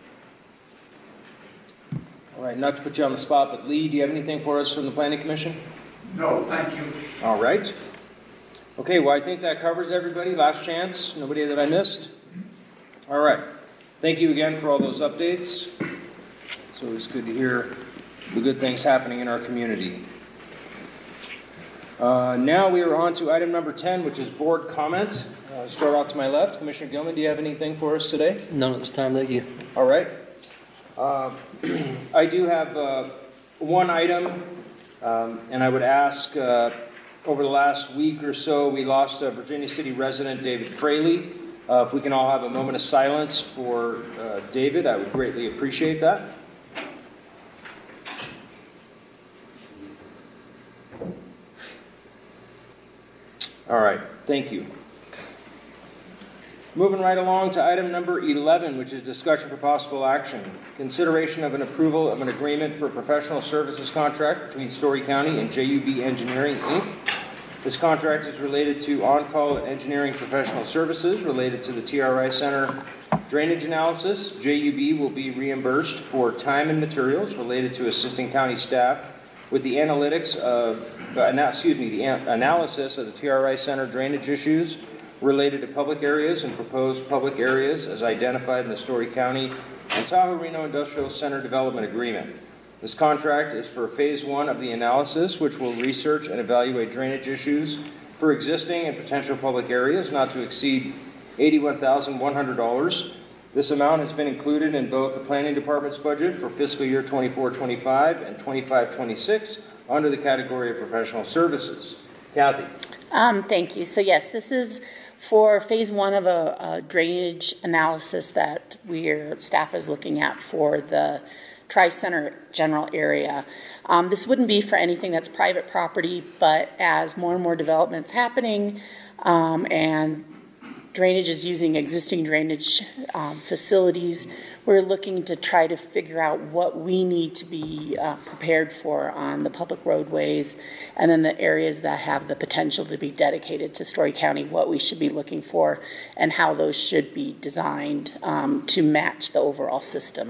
All right, not to put you on the spot, but Lee, do you have anything for us from the Planning Commission? No, thank you. All right. Okay, well, I think that covers everybody. Last chance. Nobody that I missed? All right. Thank you again for all those updates. It's always good to hear the good things happening in our community. Uh, now we are on to item number ten, which is board comment. Uh, start off to my left. Commissioner Gilman, do you have anything for us today? None at this time, thank you. All right. Uh, I do have uh, one item, um, and I would ask, uh, over the last week or so, we lost a Virginia City resident, David Fraley. Uh, if we can all have a moment of silence for uh, David, I would greatly appreciate that. All right, thank you. Moving right along to item number eleven, which is discussion for possible action. Consideration of an approval of an agreement for a professional services contract between Story County and J U B Engineering, Incorporated. This contract is related to on-call engineering professional services related to the T R I Center drainage analysis. J U B will be reimbursed for time and materials related to assisting county staff with the analytics of, uh, excuse me, the an analysis of the T R I Center drainage issues related to public areas and proposed public areas as identified in the Story County and Tahoe Reno Industrial Center Development Agreement. This contract is for phase one of the analysis, which will research and evaluate drainage issues for existing and potential public areas not to exceed eighty-one thousand one hundred dollars. This amount has been included in both the Planning Department's budget for fiscal year twenty-four twenty-five and twenty-five twenty-six under the category of professional services. Kathy. Um, thank you. So yes, this is for phase one of a, a drainage analysis that we're staff is looking at for the Tri-Center general area. Um, this wouldn't be for anything that's private property, but as more and more developments happening um, and drainage is using existing drainage um, facilities, we're looking to try to figure out what we need to be uh, prepared for on the public roadways, and then the areas that have the potential to be dedicated to Story County, what we should be looking for and how those should be designed um, to match the overall system.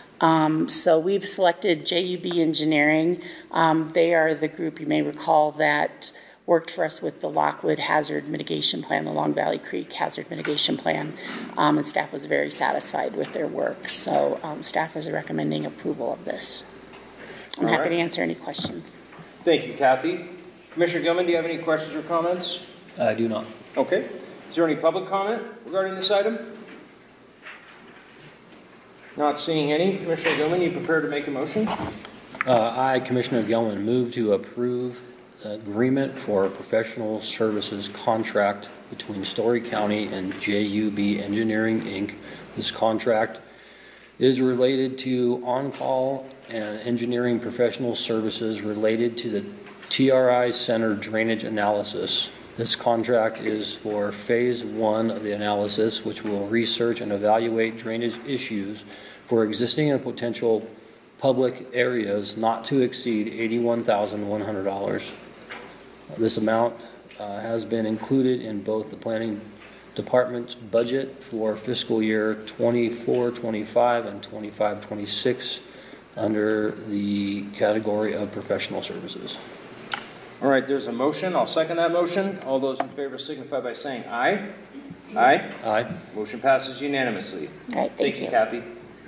Um, so we've selected J U B Engineering. Um, they are the group, you may recall, that worked for us with the Lockwood Hazard Mitigation Plan, the Long Valley Creek Hazard Mitigation Plan, um, and staff was very satisfied with their work. So um, staff is recommending approval of this. I'm All happy right. to answer any questions. Thank you, Kathy. Commissioner Gilman, do you have any questions or comments? I do not. Okay. Is there any public comment regarding this item? Not seeing any. Commissioner Gilman, you prepared to make a motion? Uh, I, Commissioner Gilman, move to approve the agreement for a professional services contract between Story County and J U B Engineering, Incorporated. This contract is related to on-call and engineering professional services related to the T R I Center drainage analysis. This contract is for phase one of the analysis, which will research and evaluate drainage issues for existing and potential public areas not to exceed eighty-one thousand one hundred dollars. This amount uh, has been included in both the planning department's budget for fiscal year twenty-four twenty-five and twenty-five twenty-six under the category of professional services. All right, there's a motion. I'll second that motion. All those in favor signify by saying aye. Aye. Aye. Motion passes unanimously. All right, thank, Thank you, you. Kathy.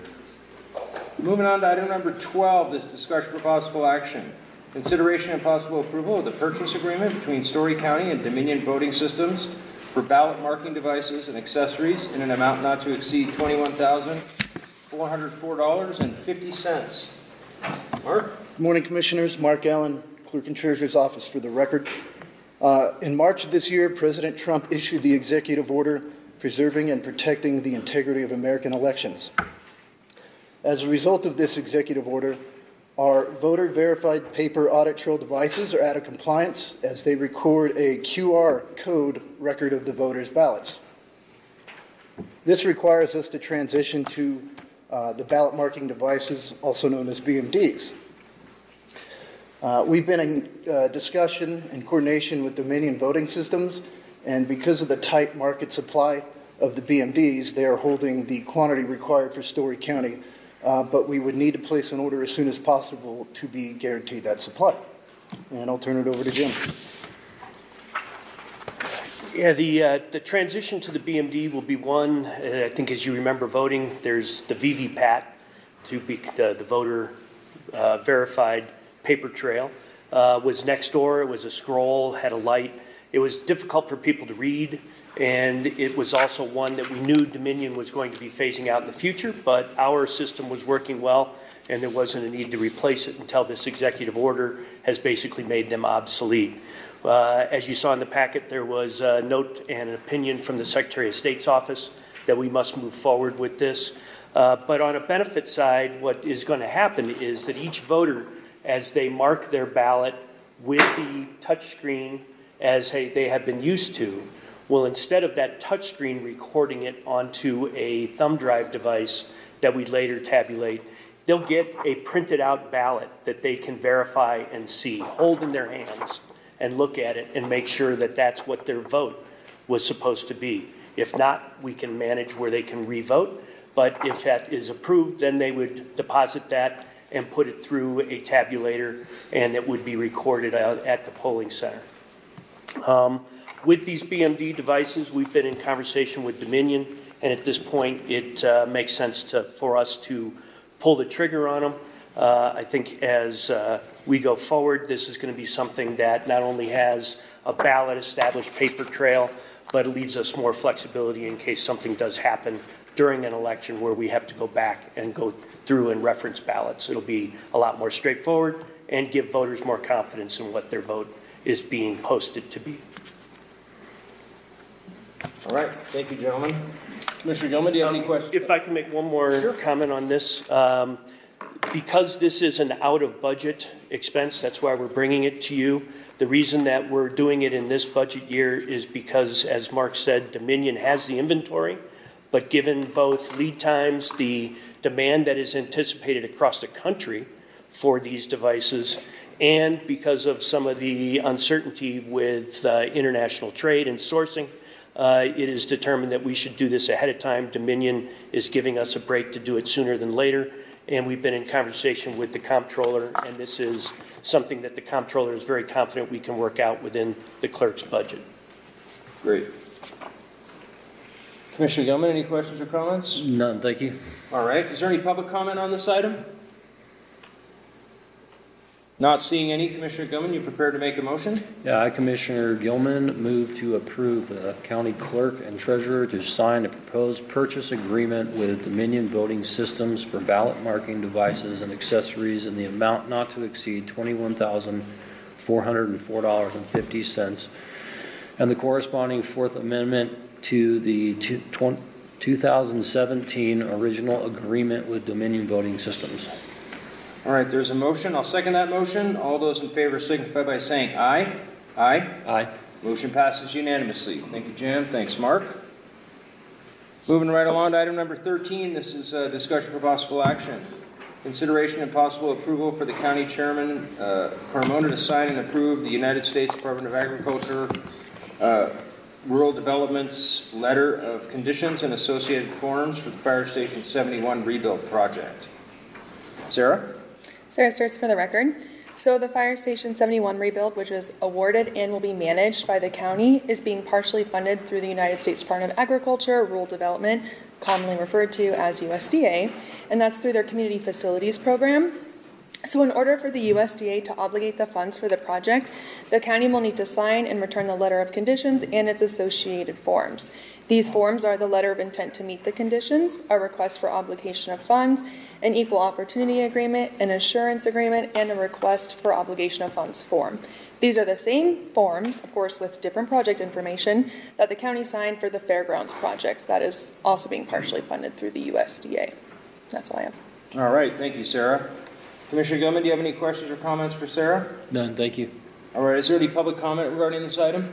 Moving on to item number twelve, this discussion for possible action. Consideration and possible approval of the purchase agreement between Story County and Dominion Voting Systems for ballot marking devices and accessories in an amount not to exceed twenty-one thousand four hundred four dollars and fifty cents. Mark? Good morning, Commissioners. Mark Allen, Clerk and Treasurer's Office for the record. Uh, in March of this year, President Trump issued the executive order preserving and protecting the integrity of American elections. As a result of this executive order, our voter-verified paper audit trail devices are out of compliance as they record a Q R code record of the voters' ballots. This requires us to transition to uh, the ballot marking devices, also known as B M Ds. Uh, we've been in uh, discussion and coordination with Dominion Voting Systems, and because of the tight market supply of the B M Ds, they are holding the quantity required for Story County. Uh, but we would need to place an order as soon as possible to be guaranteed that supply. And I'll turn it over to Jim. Yeah, the uh, the transition to the B M D will be one, uh, I think as you remember voting, there's the V V P A T, to be the, the voter uh, verified paper trail, uh, was next door. It was a scroll, had a light. It was difficult for people to read, and it was also one that we knew Dominion was going to be phasing out in the future, but our system was working well, and there wasn't a need to replace it until this executive order has basically made them obsolete. Uh, as you saw in the packet, there was a note and an opinion from the Secretary of State's office that we must move forward with this. Uh, but on a benefit side, what is going to happen is that each voter, as they mark their ballot with the touchscreen as they have been used to, will, instead of that touchscreen recording it onto a thumb drive device that we later tabulate, they'll get a printed out ballot that they can verify and see, hold in their hands and look at it and make sure that that's what their vote was supposed to be. If not, we can manage where they can re-vote, but if that is approved, then they would deposit that and put it through a tabulator, and it would be recorded out at the polling center. Um, with these B M D devices, we've been in conversation with Dominion, and at this point, it uh, makes sense to, for us to pull the trigger on them. Uh, I think as uh, we go forward, this is going to be something that not only has a ballot established paper trail, but it leaves us more flexibility in case something does happen during an election where we have to go back and go through and reference ballots. It'll be a lot more straightforward and give voters more confidence in what their vote is being posted to be. All right, thank you, gentlemen. Commissioner Gilman, do you have um, any questions? If I can make one more sure. comment on this. Um, because this is an out-of-budget expense, that's why we're bringing it to you. The reason that we're doing it in this budget year is because, as Mark said, Dominion has the inventory, but given both lead times, the demand that is anticipated across the country for these devices, and because of some of the uncertainty with uh, international trade and sourcing, uh, it is determined that we should do this ahead of time. Dominion is giving us a break to do it sooner than later, and we've been in conversation with the comptroller, and this is something that the comptroller is very confident we can work out within the clerk's budget. Great. Commissioner Gilman, any questions or comments? None, thank you. All right. Is there any public comment on this item? Not seeing any, Commissioner Gilman, you prepared to make a motion? Yeah, I, Commissioner Gilman, move to approve the county clerk and treasurer to sign a proposed purchase agreement with Dominion Voting Systems for ballot marking devices and accessories in the amount not to exceed twenty-one thousand four hundred four dollars and fifty cents, and the corresponding Fourth Amendment to the two thousand seventeen original agreement with Dominion Voting Systems. All right, there's a motion. I'll second that motion. All those in favor signify by saying aye. Aye. Aye. Motion passes unanimously. Thank you, Jim. Thanks, Mark. Moving right along to item number thirteen. This is a discussion for possible action. Consideration and possible approval for the county chairman, uh, Carmona, to sign and approve the United States Department of Agriculture uh, Rural Development's letter of conditions and associated forms for the Fire Station seventy-one rebuild project. Sarah? Sarah Sturts for the record. So the Fire Station seventy-one rebuild, which was awarded and will be managed by the county, is being partially funded through the United States Department of Agriculture Rural Development, commonly referred to as U S D A, and that's through their Community Facilities Program. So in order for the U S D A to obligate the funds for the project, the county will need to sign and return the letter of conditions and its associated forms. These forms are the letter of intent to meet the conditions, a request for obligation of funds, an equal opportunity agreement, an assurance agreement, and a request for obligation of funds form. These are the same forms, of course, with different project information that the county signed for the fairgrounds projects that is also being partially funded through the U S D A. That's all I have. All right, thank you, Sarah. Commissioner Gilman, do you have any questions or comments for Sarah? None, thank you. All right, is there any public comment regarding this item?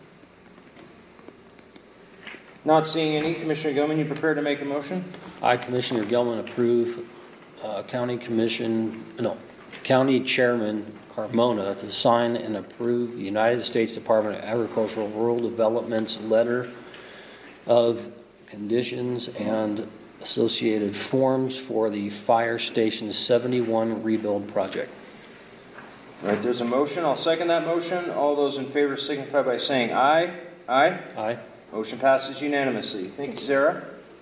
Not seeing any. Commissioner Gilman, you prepared to make a motion? I, Commissioner Gilman, approve uh, County Commission, no, County Chairman Carmona to sign and approve the United States Department of Agricultural Rural Development's letter of conditions and associated forms for the Fire Station seventy-one rebuild project. All right, there's a motion. I'll second that motion. All those in favor signify by saying aye. Aye. Aye. Motion passes unanimously. Thank you, Sarah.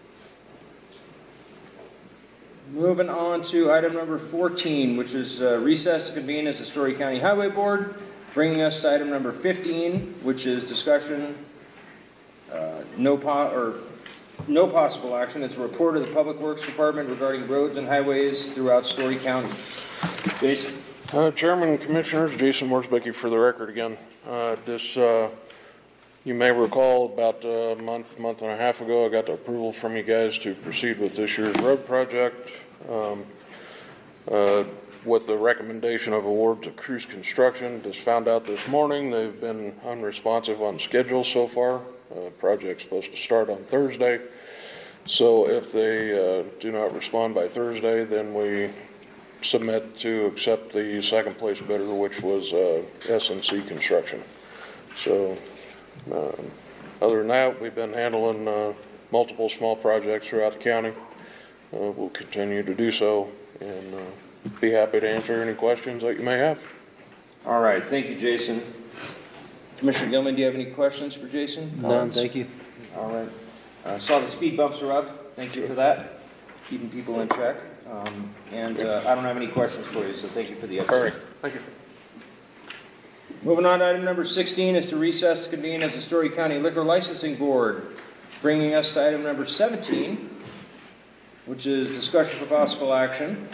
Moving on to item number fourteen, which is uh, recess to convene as the Story County Highway Board, bringing us to item number fifteen, which is discussion, uh, no po or no possible action. It's a report of the Public Works Department regarding roads and highways throughout Story County. Jason. Uh, Chairman and Commissioners, Jason Worsbicky for the record again. Uh, this, uh, you may recall about a month, month and a half ago, I got the approval from you guys to proceed with this year's road project um, uh, with the recommendation of award to Cruise Construction. Just found out this morning they've been unresponsive on schedule so far. Uh, project's supposed to start on Thursday. So if they uh, do not respond by Thursday, then we submit to accept the second place bidder, which was uh, S and C Construction. So uh, other than that, we've been handling uh, multiple small projects throughout the county. Uh, we'll continue to do so and uh, be happy to answer any questions that you may have. All right, thank you, Jason. Commissioner Gilman, do you have any questions for Jason? None, Comments? thank you. All right. I uh, saw the speed bumps are up. Thank you for that. Keeping people in check. Um, and uh, I don't have any questions for you, so thank you for the update. Perfect. Thank you. Moving on to item number sixteen is to recess to convene as the Story County Liquor Licensing Board, bringing us to item number seventeen, which is discussion for possible action.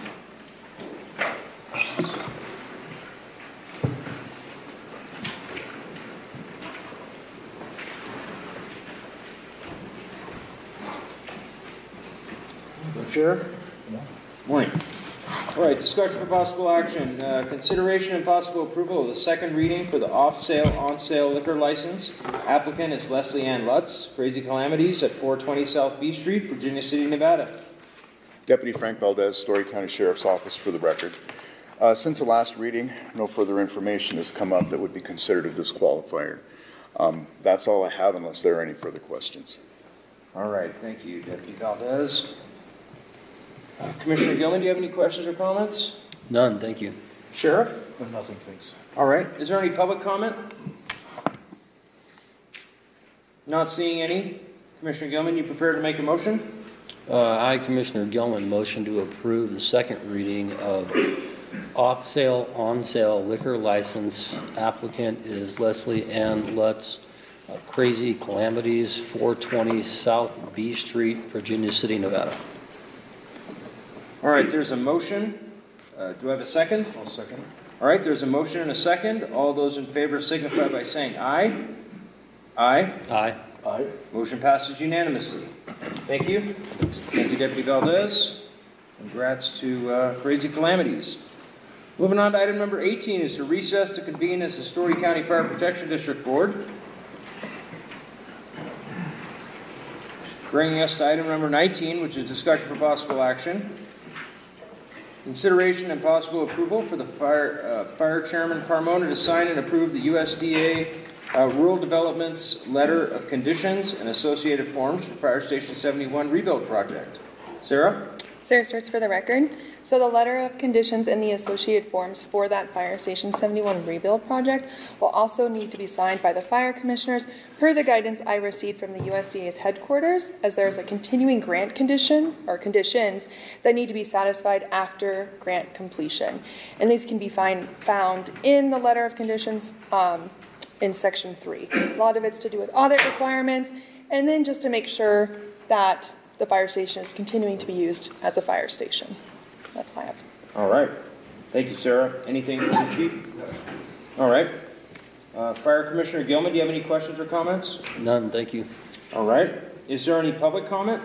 Sheriff? Morning. All right, discussion for possible action. Uh, consideration and possible approval of the second reading for the off-sale, on-sale liquor license. Applicant is Leslie Ann Lutz, Crazy Calamities at four twenty South B Street, Virginia City, Nevada. Deputy Frank Valdez, Story County Sheriff's Office for the record. Uh, since the last reading, no further information has come up that would be considered a disqualifier. Um, that's all I have unless there are any further questions. All right, thank you, Deputy Valdez. Uh, Commissioner Gilman, do you have any questions or comments? None, thank you. Sheriff? No, nothing, thanks. All right. Is there any public comment? Not seeing any. Commissioner Gilman, you prepared to make a motion? Uh, I, Commissioner Gilman, motion to approve the second reading of off-sale, on-sale liquor license. Applicant is Leslie Ann Lutz, uh, Crazy Calamities, four twenty South B Street, Virginia City, Nevada. All right, there's a motion. Uh, do I have a second? I'll second. All right, there's a motion and a second. All those in favor signify by saying aye. Aye. Aye. Aye. Motion passes unanimously. Thank you. Thank you, Deputy Valdez. Congrats to uh, Crazy Calamities. Moving on to item number eighteen is to recess to convene as the Story County Fire Protection District Board. Bringing us to item number nineteen, which is discussion for possible action. Consideration and possible approval for the fire, uh, fire chairman Carmona to sign and approve the U S D A uh, Rural Development's Letter of Conditions and associated forms for Fire Station seventy-one rebuild project. Sarah? Sarah Sturts for the record. So the letter of conditions and the associated forms for that Fire Station seventy-one rebuild project will also need to be signed by the fire commissioners per the guidance I received from the U S D A's headquarters, as there is a continuing grant condition or conditions that need to be satisfied after grant completion. And these can be find, found in the letter of conditions um, in section three. A lot of it's to do with audit requirements, and then just to make sure that the fire station is continuing to be used as a fire station. That's all I have. All right. Thank you, Sarah. Anything from the chief? All right. Uh, Fire Commissioner Gilman, do you have any questions or comments? None, thank you. All right. Is there any public comment?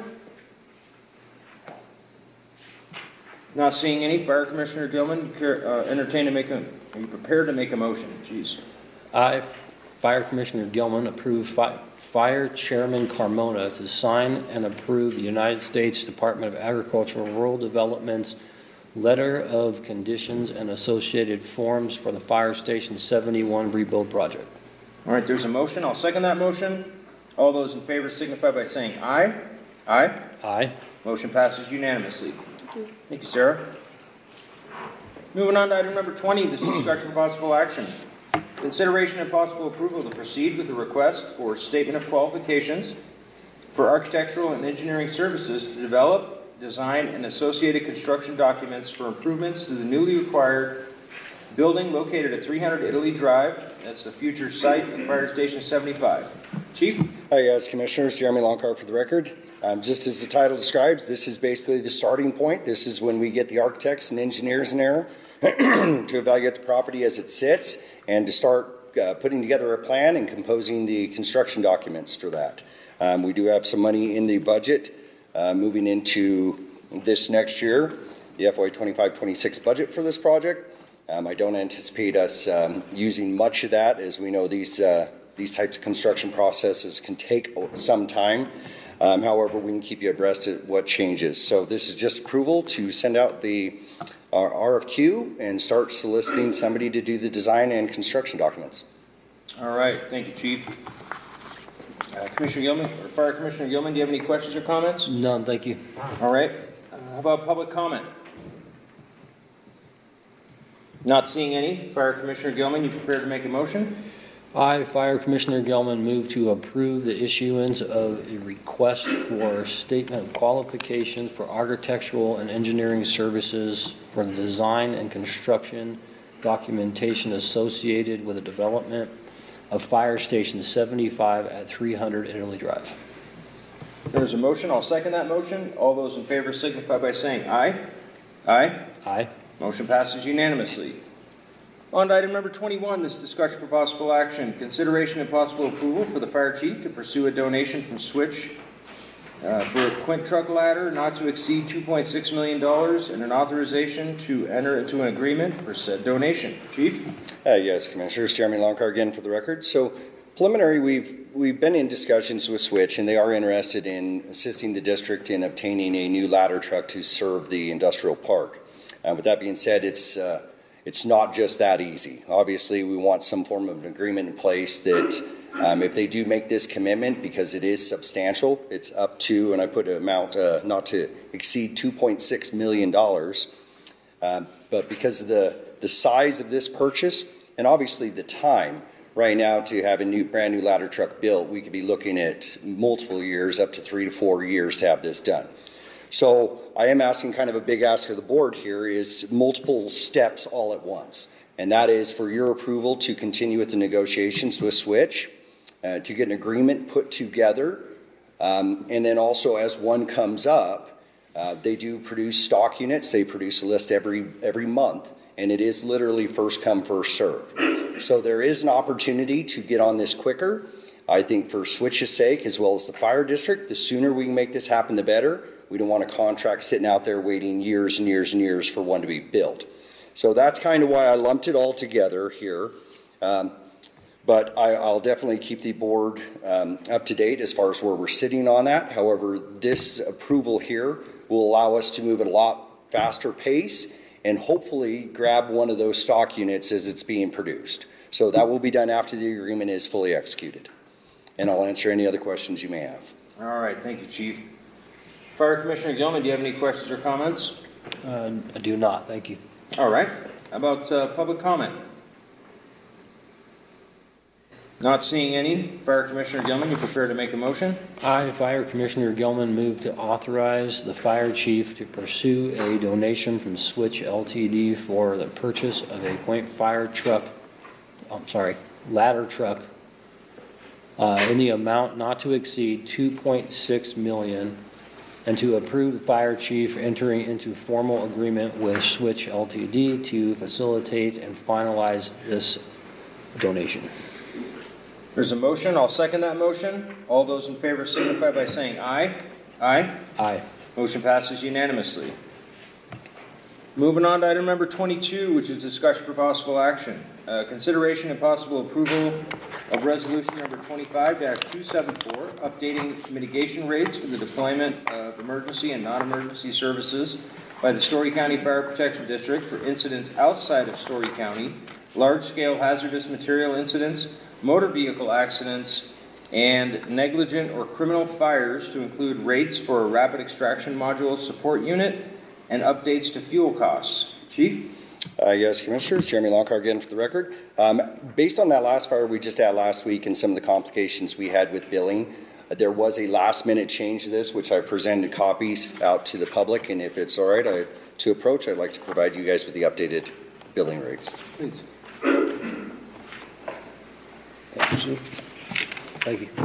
Not seeing any. Fire Commissioner Gilman, uh, entertain to make a, are you prepared to make a motion? Jeez. I, Fire Commissioner Gilman, approve fi Fire Chairman Carmona to sign and approve the United States Department of Agriculture Rural Development's Letter of Conditions and associated forms for the Fire Station seventy-one rebuild project. All right, there's a motion. I'll second that motion. All those in favor signify by saying aye. Aye. Aye. Motion passes unanimously. Thank you. Thank you, Sarah. Moving on to item number twenty, this is discussion of possible action. Consideration and possible approval to proceed with a request for statement of qualifications for architectural and engineering services to develop, design, and associated construction documents for improvements to the newly acquired building located at three hundred Italy Drive. That's the future site of Fire Station seventy-five. Chief? Hi, yes, Commissioners. Jeremy Longcar for the record. Um, just as the title describes, this is basically the starting point. This is when we get the architects and engineers in there to evaluate the property as it sits and to start uh, putting together a plan and composing the construction documents for that. Um, we do have some money in the budget uh, moving into this next year, the F Y twenty-five twenty-six budget for this project. Um, I don't anticipate us um, using much of that, as we know these, uh, these types of construction processes can take some time. Um, however, we can keep you abreast of what changes. So this is just approval to send out the uh, R F Q and start soliciting somebody to do the design and construction documents. All right, thank you, Chief. Uh, Commissioner Gilman, or Fire Commissioner Gilman, do you have any questions or comments? None, thank you. All right. Uh, how about public comment? Not seeing any. Fire Commissioner Gilman, you prepared to make a motion? I, Fire Commissioner Gilman, move to approve the issuance of a request for statement of qualifications for architectural and engineering services for the design and construction documentation associated with the development of Fire Station seventy-five at three hundred Italy Drive. There's a motion. I'll second that motion. All those in favor signify by saying aye. Aye. Aye. Motion passes unanimously. On to item number twenty-one, this discussion for possible action. Consideration and possible approval for the fire chief to pursue a donation from Switch uh, for a Quint truck ladder not to exceed two point six million dollars and an authorization to enter into an agreement for said donation. Chief? Uh, yes, Commissioners. Jeremy Longcar again for the record. So preliminary, we've, we've been in discussions with Switch, and they are interested in assisting the district in obtaining a new ladder truck to serve the industrial park. Uh, with that being said, it's uh, it's not just that easy. Obviously, we want some form of an agreement in place that um, if they do make this commitment, because it is substantial, it's up to, and I put an amount uh, not to exceed two point six million dollars. Um, but because of the, the size of this purchase, and obviously the time, right now to have a new brand new ladder truck built, we could be looking at multiple years, up to three to four years to have this done. So I am asking kind of a big ask of the board here is multiple steps all at once. And that is for your approval to continue with the negotiations with Switch, uh, to get an agreement put together. Um, and then also as one comes up, uh, they do produce stock units. They produce a list every, every month. And it is literally first come, first serve. So there is an opportunity to get on this quicker. I think for Switch's sake, as well as the fire district, the sooner we can make this happen, the better. We don't want a contract sitting out there waiting years and years and years for one to be built. So that's kind of why I lumped it all together here. Um, but I, I'll definitely keep the board um, up to date as far as where we're sitting on that. However, this approval here will allow us to move at a lot faster pace and hopefully grab one of those stock units as it's being produced. So that will be done after the agreement is fully executed. And I'll answer any other questions you may have. All right, thank you, Chief. Fire Commissioner Gilman, do you have any questions or comments? Uh, I do not, thank you. All right, how about uh, public comment? Not seeing any. Fire Commissioner Gilman, you prepared to make a motion? I, Fire Commissioner Gilman, move to authorize the fire chief to pursue a donation from Switch L T D for the purchase of a point fire truck, I'm sorry, ladder truck uh, in the amount not to exceed two point six million dollars, and to approve the fire chief entering into formal agreement with Switch L T D to facilitate and finalize this donation. There's a motion. I'll second that motion. All those in favor signify by saying aye. Aye. Aye. Motion passes unanimously. Moving on to item number twenty-two, which is discussion for possible action. Uh, consideration and possible approval of resolution number twenty-five dash two seventy-four, updating mitigation rates for the deployment of emergency and non-emergency services by the Story County Fire Protection District for incidents outside of Story County, large-scale hazardous material incidents, motor vehicle accidents, and negligent or criminal fires, to include rates for a rapid extraction module support unit and updates to fuel costs. Chief? Uh, yes, Commissioners. Jeremy Longcar again for the record. Um, based on that last fire we just had last week and some of the complications we had with billing, uh, there was a last minute change to this, which I presented copies out to the public. And if it's all right I, to approach, I'd like to provide you guys with the updated billing rates. Please. Thank you. Thank you.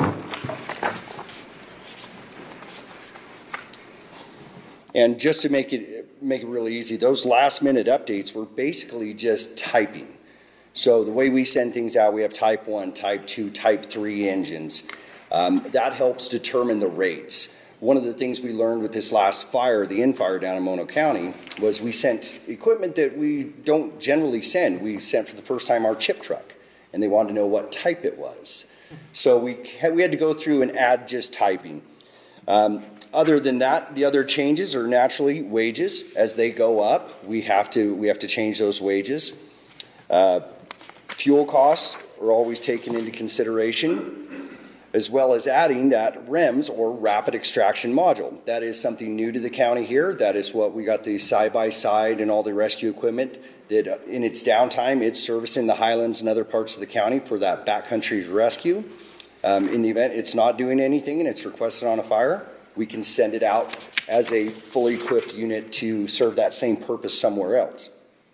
And just to make it make it really easy, those last minute updates were basically just typing. So the way we send things out, we have type one, type two, type three engines. Um, that helps determine the rates. One of the things we learned with this last fire, the in-fire down in Mono County, was we sent equipment that we don't generally send. We sent for the first time our chip truck, and they wanted to know what type it was. So we had, we had to go through and add just typing. Um, Other than that, the other changes are naturally wages. As they go up, we have to we have to change those wages. Uh, fuel costs are always taken into consideration, as well as adding that R E M S, or rapid extraction module. That is something new to the county here. That is what we got the side-by-side and all the rescue equipment that uh, in its downtime, it's servicing the highlands and other parts of the county for that backcountry rescue. Um, in the event it's not doing anything and it's requested on a fire, we can send it out as a fully equipped unit to serve that same purpose somewhere else.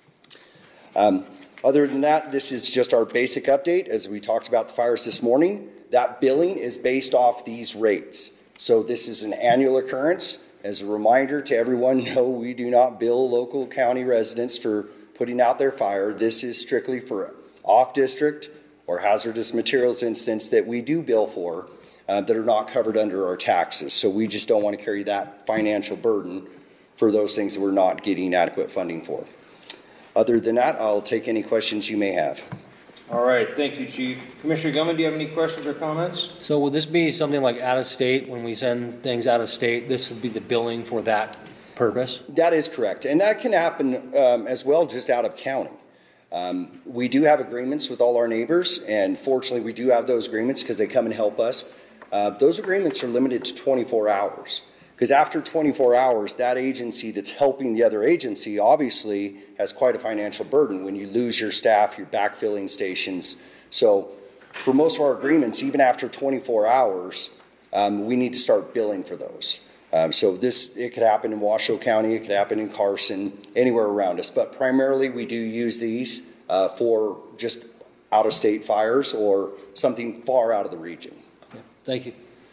Um, other than that, this is just our basic update. As we talked about the fires this morning, that billing is based off these rates. So this is an annual occurrence. As a reminder to everyone, no, we do not bill local county residents for putting out their fire. This is strictly for off-district or hazardous materials incidents that we do bill for. Uh, that are not covered under our taxes. So we just don't want to carry that financial burden for those things that we're not getting adequate funding for. Other than that, I'll take any questions you may have. All right, thank you, Chief. Commissioner Gilman, do you have any questions or comments? So will this be something like out of state, when we send things out of state, this would be the billing for that purpose? That is correct. And that can happen um, as well just out of county. Um, we do have agreements with all our neighbors, and fortunately we do have those agreements because they come and help us. Uh, those agreements are limited to twenty-four hours, because after twenty-four hours, that agency that's helping the other agency obviously has quite a financial burden when you lose your staff, your backfilling stations. So for most of our agreements, even after twenty-four hours, um, we need to start billing for those. Um, so this, it could happen in Washoe County, it could happen in Carson, anywhere around us. But primarily we do use these uh, for just out-of-state fires or something far out of the region. Okay. Thank you.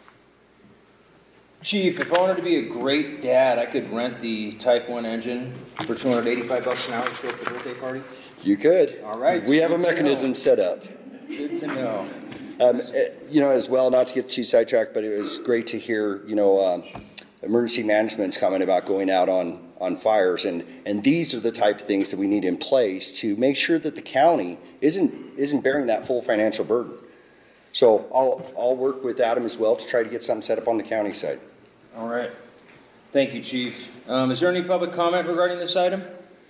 Chief, if I wanted to be a great dad, I could rent the Type one engine for two hundred eighty-five bucks an hour to show up at the birthday party? You could. All right. We have a Good to mechanism know. set up. Good to know. Um, it- you know, as well, not to get too sidetracked, but it was great to hear, you know, um, emergency management's comment about going out on, on fires. And, and these are the type of things that we need in place to make sure that the county isn't, isn't bearing that full financial burden. So I'll, I'll work with Adam as well to try to get something set up on the county side. All right. Thank you, Chief. Um, is there any public comment regarding this item?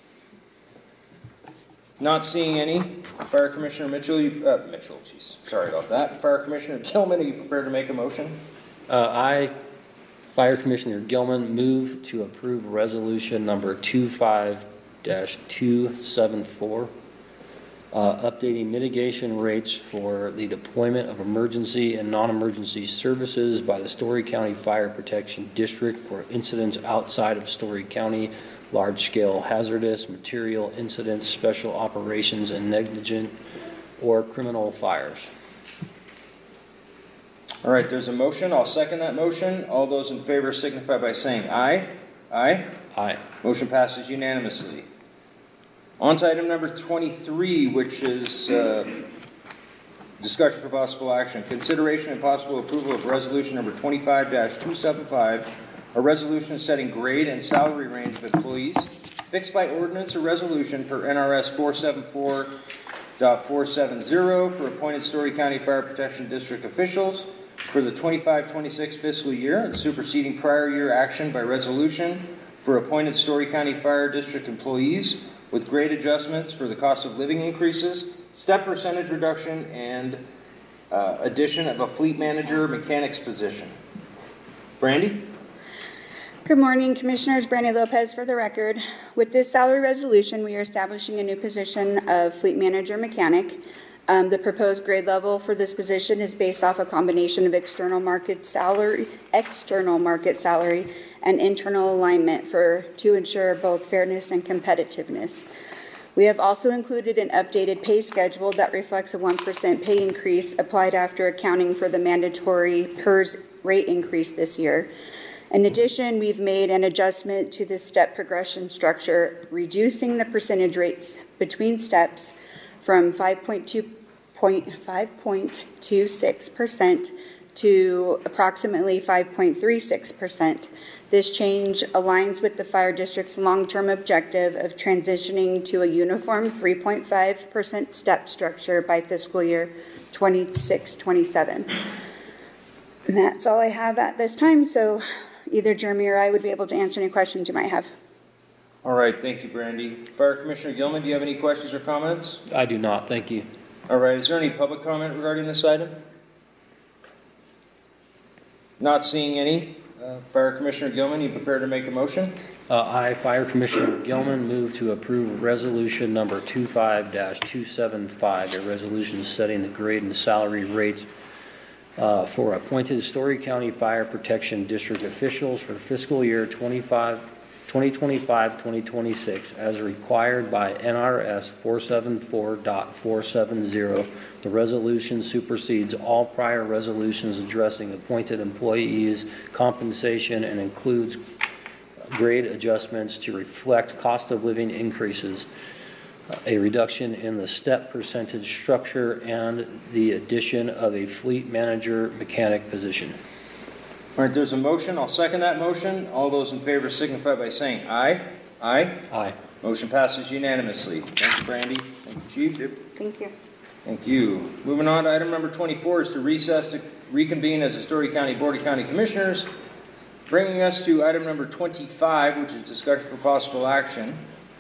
Not seeing any. Fire Commissioner Mitchell, you, uh, Mitchell, geez, sorry about that. Fire Commissioner Gilman, are you prepared to make a motion? Uh, I, Fire Commissioner Gilman, move to approve resolution number twenty-five dash two seven four, uh, updating mitigation rates for the deployment of emergency and non-emergency services by the Story County Fire Protection District for incidents outside of Story County, large-scale hazardous material incidents, special operations, and negligent or criminal fires. All right, there's a motion. I'll second that motion. All those in favor signify by saying aye. Aye. Aye. Motion passes unanimously. On to item number twenty-three, which is uh, discussion for possible action. Consideration and possible approval of resolution number twenty-five dash two seven five, a resolution setting grade and salary range of employees fixed by ordinance or resolution per N R S four seventy-four point four seventy for appointed Story County Fire Protection District officials for the twenty-five twenty-six fiscal year and superseding prior year action by resolution for appointed Story County Fire District employees with grade adjustments for the cost of living increases, step percentage reduction, and uh, addition of a fleet manager mechanics position. Brandy? Good morning, Commissioners. Brandy Lopez for the record. With this salary resolution, we are establishing a new position of fleet manager mechanic. Um, the proposed grade level for this position is based off a combination of external market salary, external market salary, and internal alignment for to ensure both fairness and competitiveness. We have also included an updated pay schedule that reflects a one percent pay increase applied after accounting for the mandatory P E R S rate increase this year. In addition, we've made an adjustment to the step progression structure, reducing the percentage rates between steps from five point two six percent to approximately five point three six percent. This change aligns with the Fire District's long-term objective of transitioning to a uniform three point five percent step structure by fiscal year twenty-six twenty-seven. And that's all I have at this time, so either Jeremy or I would be able to answer any questions you might have. All right, thank you, Brandy. Fire Commissioner Gilman, do you have any questions or comments? I do not, thank you. All right, is there any public comment regarding this item? Not seeing any. Uh, Fire Commissioner Gilman, you prepared to make a motion? Uh, I, Fire Commissioner Gilman, move to approve resolution number twenty-five dash two seven five, a resolution setting the grade and salary rates uh, for appointed Story County Fire Protection District officials for fiscal year twenty twenty-five twenty twenty-six as required by N R S four seventy-four point four seventy. The resolution supersedes all prior resolutions addressing appointed employees' compensation and includes grade adjustments to reflect cost of living increases, a reduction in the step percentage structure, and the addition of a fleet manager mechanic position. All right, there's a motion. I'll second that motion. All those in favor signify by saying aye. Aye. Aye. Motion passes unanimously. Thanks, Brandy. Thank you, Chief. Thank you. Thank you. Moving on to item number twenty-four is to recess to reconvene as the Story County Board of County Commissioners, bringing us to item number twenty-five, which is discussion for possible action.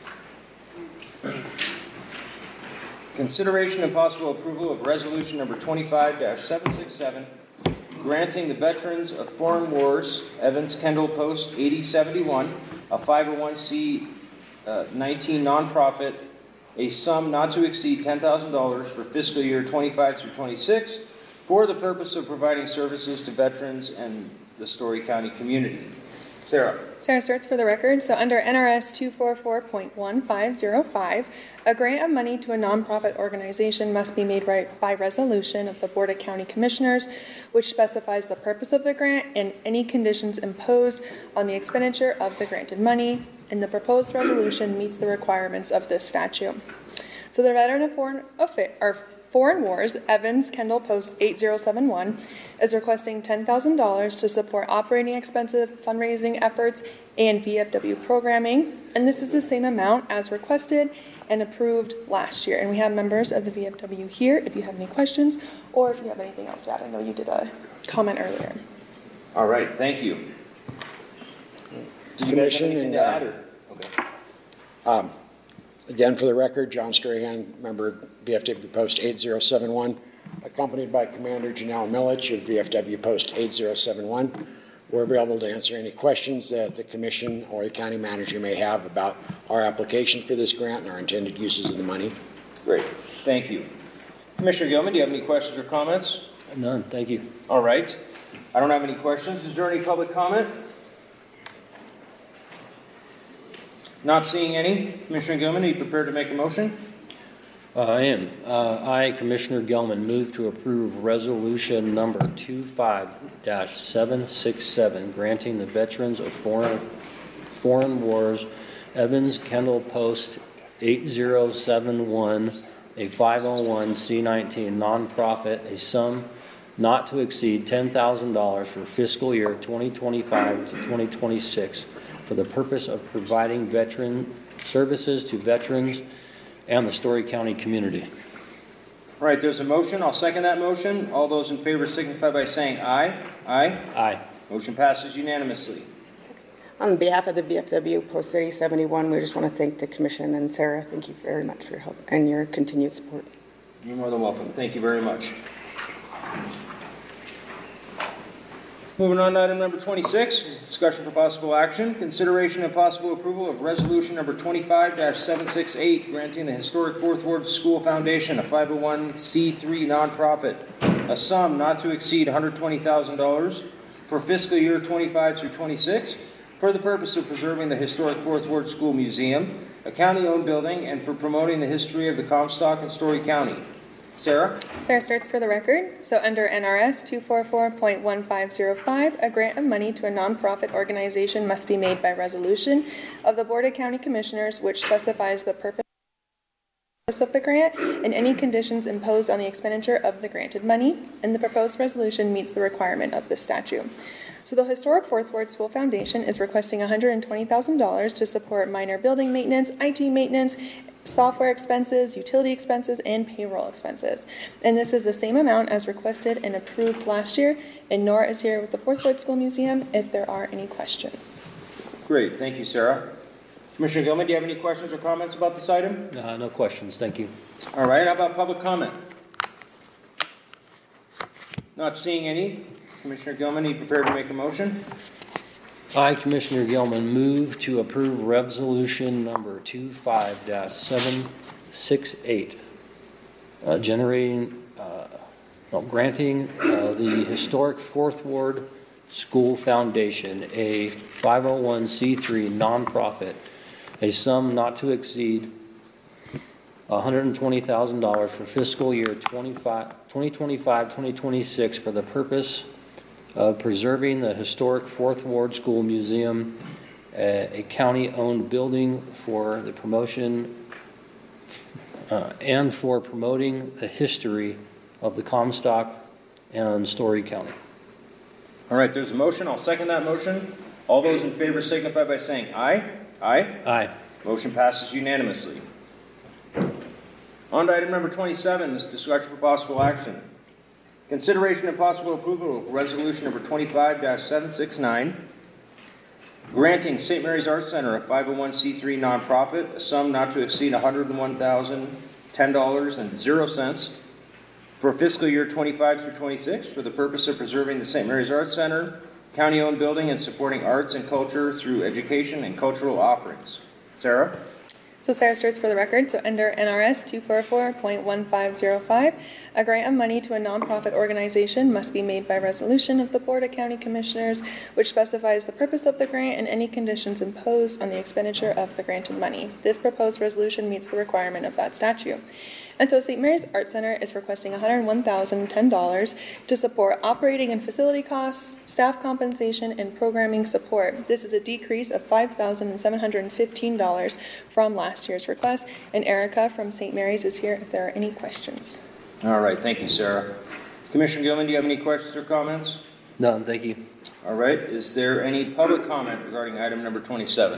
Consideration and possible approval of resolution number twenty-five dash seven six seven, granting the Veterans of Foreign Wars Evans Kendall Post eighty seventy-one, a five oh one c nineteen nonprofit, a sum not to exceed ten thousand dollars for fiscal year twenty-five through twenty-six for the purpose of providing services to veterans and the Story County community. Sarah. Sarah Sturts for the record. So under N R S two forty-four point one five zero five, a grant of money to a nonprofit organization must be made right by resolution of the Board of County Commissioners, which specifies the purpose of the grant and any conditions imposed on the expenditure of the granted money. And the proposed resolution meets the requirements of this statute. So the veteran of foreign affair, or Foreign Wars, Evans Kendall Post eight zero seven one, is requesting ten thousand dollars to support operating expenses, fundraising efforts, and V F W programming. And this is the same amount as requested and approved last year. And we have members of the V F W here if you have any questions or if you have anything else to add. I know you did a comment earlier. All right, thank you. Did you guys have Commission anything and, to add, uh, or? Okay. Um, Again, for the record, John Strahan, member of V F W Post eight zero seven one, accompanied by Commander Janelle Milich of V F W Post eight zero seven one. We're available to answer any questions that the Commission or the County Manager may have about our application for this grant and our intended uses of the money. Great, thank you. Commissioner Gilman, do you have any questions or comments? None, thank you. All right. I don't have any questions. Is there any public comment? Not seeing any. Commissioner Gilman, are you prepared to make a motion? Uh, I am. Uh, I, Commissioner Gelman, move to approve resolution number twenty-five dash seven six seven, granting the veterans of foreign, foreign wars, Evans Kendall Post eight zero seven one, a five oh one c nineteen nonprofit, a sum not to exceed ten thousand dollars for fiscal year twenty twenty-five to twenty twenty-six for the purpose of providing veteran services to veterans and the Story County community. All right, there's a motion. I'll second that motion. All those in favor signify by saying aye. Aye. Aye. Motion passes unanimously. On behalf of the V F W Post eighty seventy-one, we just want to thank the Commission and Sarah. Thank you very much for your help and your continued support. You're more than welcome. Thank you very much. Moving on to item number twenty-six, is discussion for possible action. Consideration and possible approval of resolution number twenty-five dash seven six eight, granting the Historic Fourth Ward School Foundation, a five oh one c three nonprofit, a sum not to exceed one hundred twenty thousand dollars for fiscal year twenty-five through twenty-six for the purpose of preserving the Historic Fourth Ward School Museum, a county-owned building, and for promoting the history of the Comstock and Story County. Sarah? Sarah Sturts for the record. So under N R S two forty-four point one five zero five, a grant of money to a nonprofit organization must be made by resolution of the Board of County Commissioners, which specifies the purpose of the grant and any conditions imposed on the expenditure of the granted money, and the proposed resolution meets the requirement of this statute. So the Historic Fourth Ward School Foundation is requesting one hundred twenty thousand dollars to support minor building maintenance, I T maintenance, software expenses, utility expenses, and payroll expenses. And this is the same amount as requested and approved last year, and Nora is here with the Fourth Ward School Museum if there are any questions. Great, thank you, Sarah. Commissioner Gilman, do you have any questions or comments about this item? Uh, no questions, thank you. All right, how about public comment? Not seeing any. Commissioner Gilman, are you prepared to make a motion? I, Commissioner Gelman, move to approve resolution number twenty-five dash seven six eight, uh, generating, uh, well, granting uh, the Historic Fourth Ward School Foundation, a five oh one c three nonprofit, a sum not to exceed one hundred twenty thousand dollars for fiscal year twenty twenty-five twenty twenty-six for the purpose of preserving the Historic Fourth Ward School Museum, a, a county-owned building for the promotion uh, and for promoting the history of the Comstock and Story County. All right, there's a motion. I'll second that motion. All those in favor signify by saying aye. Aye. Aye. Motion passes unanimously. On to item number twenty-seven, this discussion for possible action. Consideration and possible approval of resolution number twenty-five dash seven six nine, granting Saint Mary's Art Center, a five oh one c three nonprofit, a sum not to exceed one hundred one thousand ten dollars and zero cents for fiscal year twenty-five through twenty-six for the purpose of preserving the Saint Mary's Art Center, county-owned building, and supporting arts and culture through education and cultural offerings. Sarah? So Sarah starts for the record. So under N R S two forty-four point one five zero five, a grant of money to a nonprofit organization must be made by resolution of the Board of County Commissioners, which specifies the purpose of the grant and any conditions imposed on the expenditure of the granted money. This proposed resolution meets the requirement of that statute. And so Saint Mary's Art Center is requesting one hundred one thousand ten dollars to support operating and facility costs, staff compensation, and programming support. This is a decrease of five thousand seven hundred fifteen dollars from last year's request. And Erica from Saint Mary's is here if there are any questions. All right, thank you, Sarah. Commissioner Gilman, do you have any questions or comments? None, thank you. All right, is there any public comment regarding item number twenty-seven?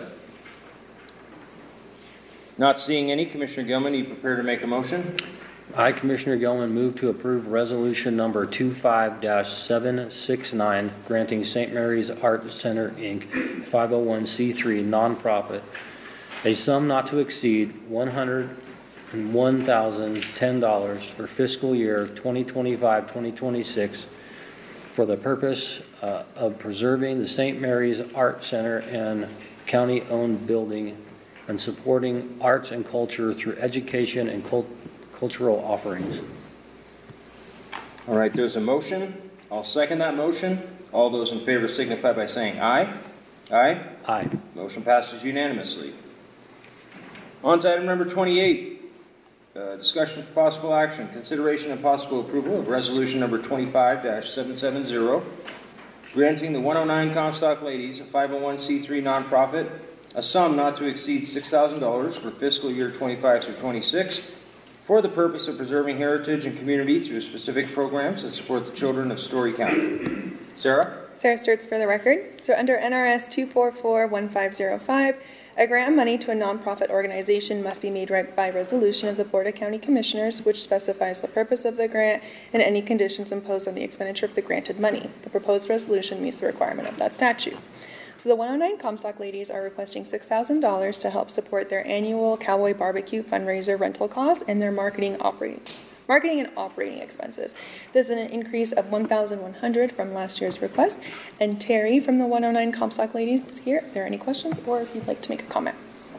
Not seeing any. Commissioner Gilman, are you prepared to make a motion? I, Commissioner Gilman, move to approve resolution number twenty-five dash seven six nine, granting Saint Mary's Art Center, Incorporated, a five oh one c three nonprofit, a sum not to exceed one hundred one thousand ten dollars for fiscal year twenty twenty-five twenty twenty-six for the purpose uh, of preserving the Saint Mary's Art Center and county-owned building and supporting arts and culture through education and cult cultural offerings. All right, there's a motion. I'll second that motion. All those in favor signify by saying aye. Aye? Aye. Motion passes unanimously. On to item number twenty-eight. Uh, discussion for possible action. Consideration and possible approval of resolution number twenty-five dash seven seven zero, granting the one oh nine Comstock Ladies, a five oh one c three nonprofit, a sum not to exceed six thousand dollars for fiscal year twenty-five through twenty-six for the purpose of preserving heritage and community through specific programs that support the children of Story County. Sarah? Sarah Sturts for the record. So under N R S two forty-four point one five zero five, a grant of money to a nonprofit organization must be made right by resolution of the Board of County Commissioners, which specifies the purpose of the grant and any conditions imposed on the expenditure of the granted money. The proposed resolution meets the requirement of that statute. So the one oh nine Comstock Ladies are requesting six thousand dollars to help support their annual Cowboy Barbecue fundraiser rental costs and their marketing operating marketing and operating expenses. This is an increase of one thousand one hundred dollars from last year's request. And Terry from the one oh nine Comstock Ladies is here if there are any questions or if you'd like to make a comment.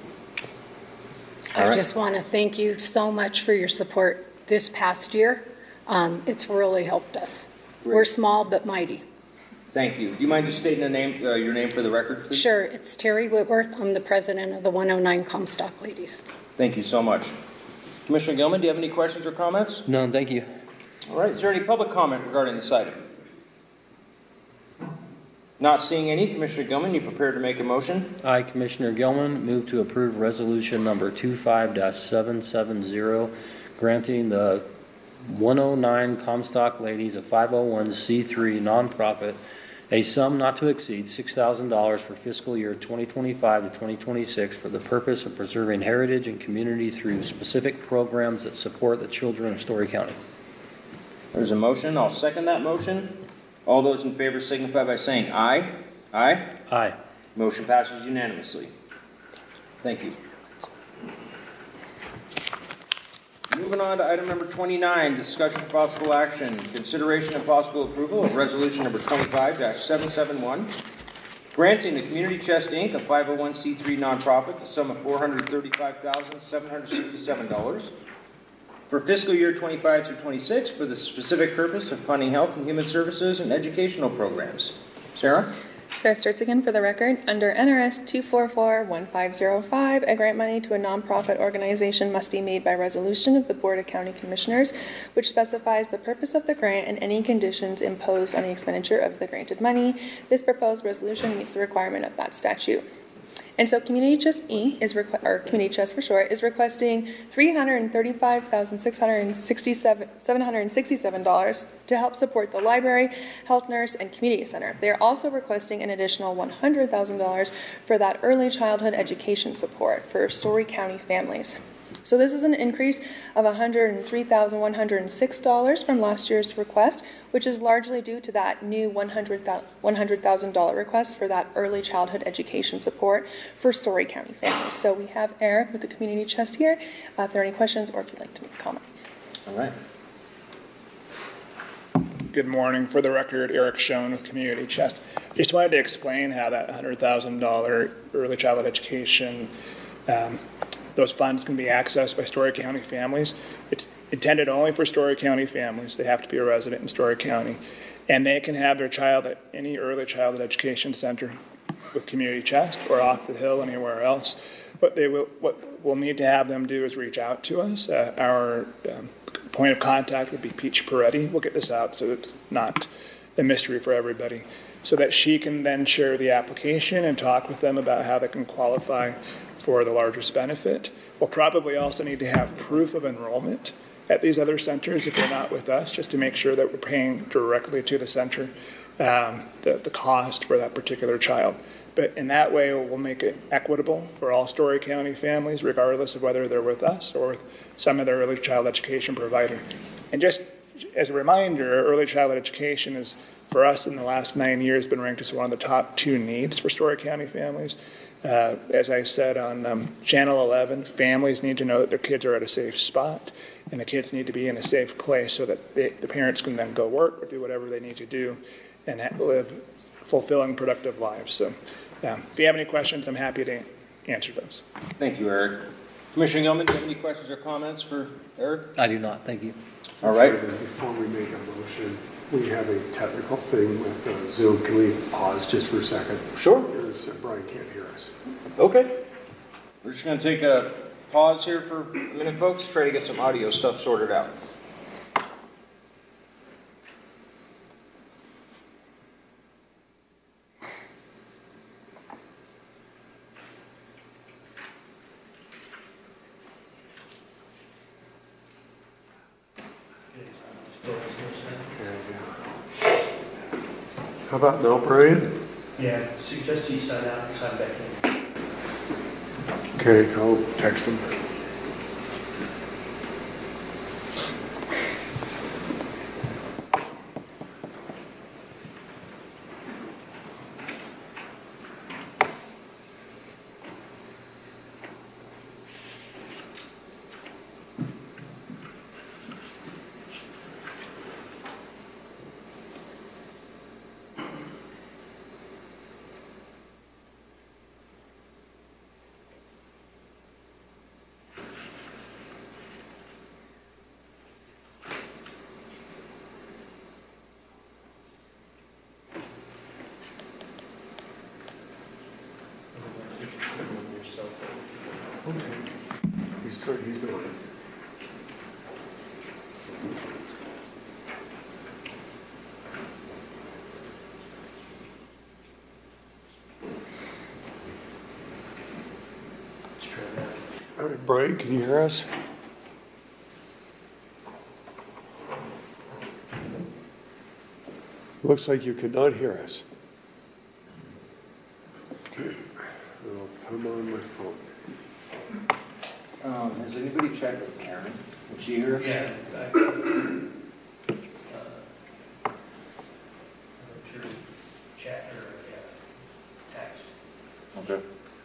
I just want to thank you so much for your support this past year. Um, it's really helped us. Great. We're small but mighty. Thank you. Do you mind just stating the name, uh, your name for the record, please? Sure. It's Terry Whitworth. I'm the president of the one oh nine Comstock Ladies. Thank you so much. Commissioner Gilman, do you have any questions or comments? None, thank you. All right. Is there any public comment regarding this item? Not seeing any. Commissioner Gilman, you prepared to make a motion? I, Commissioner Gilman, move to approve resolution number twenty-five dash seven seven zero, granting the one oh nine Comstock Ladies, a five oh one c three nonprofit, a sum not to exceed six thousand dollars for fiscal year twenty twenty-five to twenty twenty-six for the purpose of preserving heritage and community through specific programs that support the children of Story County. There's a motion. I'll second that motion. All those in favor signify by saying aye. Aye? Aye. Motion passes unanimously. Thank you. Moving on to item number twenty-nine, discussion of possible action, consideration and possible approval of resolution number twenty-five dash seven seven one, granting the Community Chest, Incorporated, a five oh one c three nonprofit, the sum of four hundred thirty-five thousand seven hundred sixty-seven dollars for fiscal year twenty-five through twenty-six for the specific purpose of funding health and human services and educational programs. Sarah? Sarah Sturts again for the record. Under N R S two forty-four point one five zero five, a grant money to a nonprofit organization must be made by resolution of the Board of County Commissioners, which specifies the purpose of the grant and any conditions imposed on the expenditure of the granted money. This proposed resolution meets the requirement of that statute. And so Community Chest Incorporated is requ- or Community Chest for short is requesting three hundred thirty-five thousand seven hundred sixty-seven dollars to help support the library, health nurse, and community center. They are also requesting an additional one hundred thousand dollars for that early childhood education support for Story County families. So this is an increase of one hundred three thousand one hundred six dollars from last year's request, which is largely due to that new one hundred thousand dollars request for that early childhood education support for Story County families. So we have Eric with the Community Chest here. Uh, if there are any questions or if you'd like to make a comment. All right. Good morning. For the record, Eric Schoen with Community Chest. Just wanted to explain how that one hundred thousand dollars early childhood education um, Those funds can be accessed by Story County families. It's intended only for Story County families. They have to be a resident in Story County. And they can have their child at any early childhood education center with Community Chest or off the hill, anywhere else. What they will, what we'll need to have them do is reach out to us. Uh, our um, point of contact would be Peach Peretti. We'll get this out so it's not a mystery for everybody, so that she can then share the application and talk with them about how they can qualify for the largest benefit. We'll probably also need to have proof of enrollment at these other centers if they're not with us, just to make sure that we're paying directly to the center um, the, the cost for that particular child. But in that way, we'll make it equitable for all Story County families, regardless of whether they're with us or with some other early child education provider. And just as a reminder, early childhood education is, for us in the last nine years, been ranked as one of the top two needs for Story County families. Uh, as I said on um, Channel eleven, families need to know that their kids are at a safe spot, and the kids need to be in a safe place so that they, the parents can then go work or do whatever they need to do and ha- live fulfilling, productive lives. So um, if you have any questions, I'm happy to answer those. Thank you, Eric. Commissioner Gilman, do you have any questions or comments for Eric? I do not, thank you. All right. Before we make a motion, we have a technical thing with uh, Zoom. Can we pause just for a second? Sure. Because uh, Brian can't hear us. Okay. We're just going to take a pause here for a minute, folks. Try to get some audio stuff sorted out. How about now, Brian? Yeah, suggest you sign out and sign back in. Okay, I'll text him. He's trying, he's doing it. Let's try that. All right, Brian, can you hear us? Looks like you could not hear us. Okay, I'll come on my phone. Um, has anybody checked with Karen? Is she here? Yeah. I, uh, chat or yeah, text. Okay.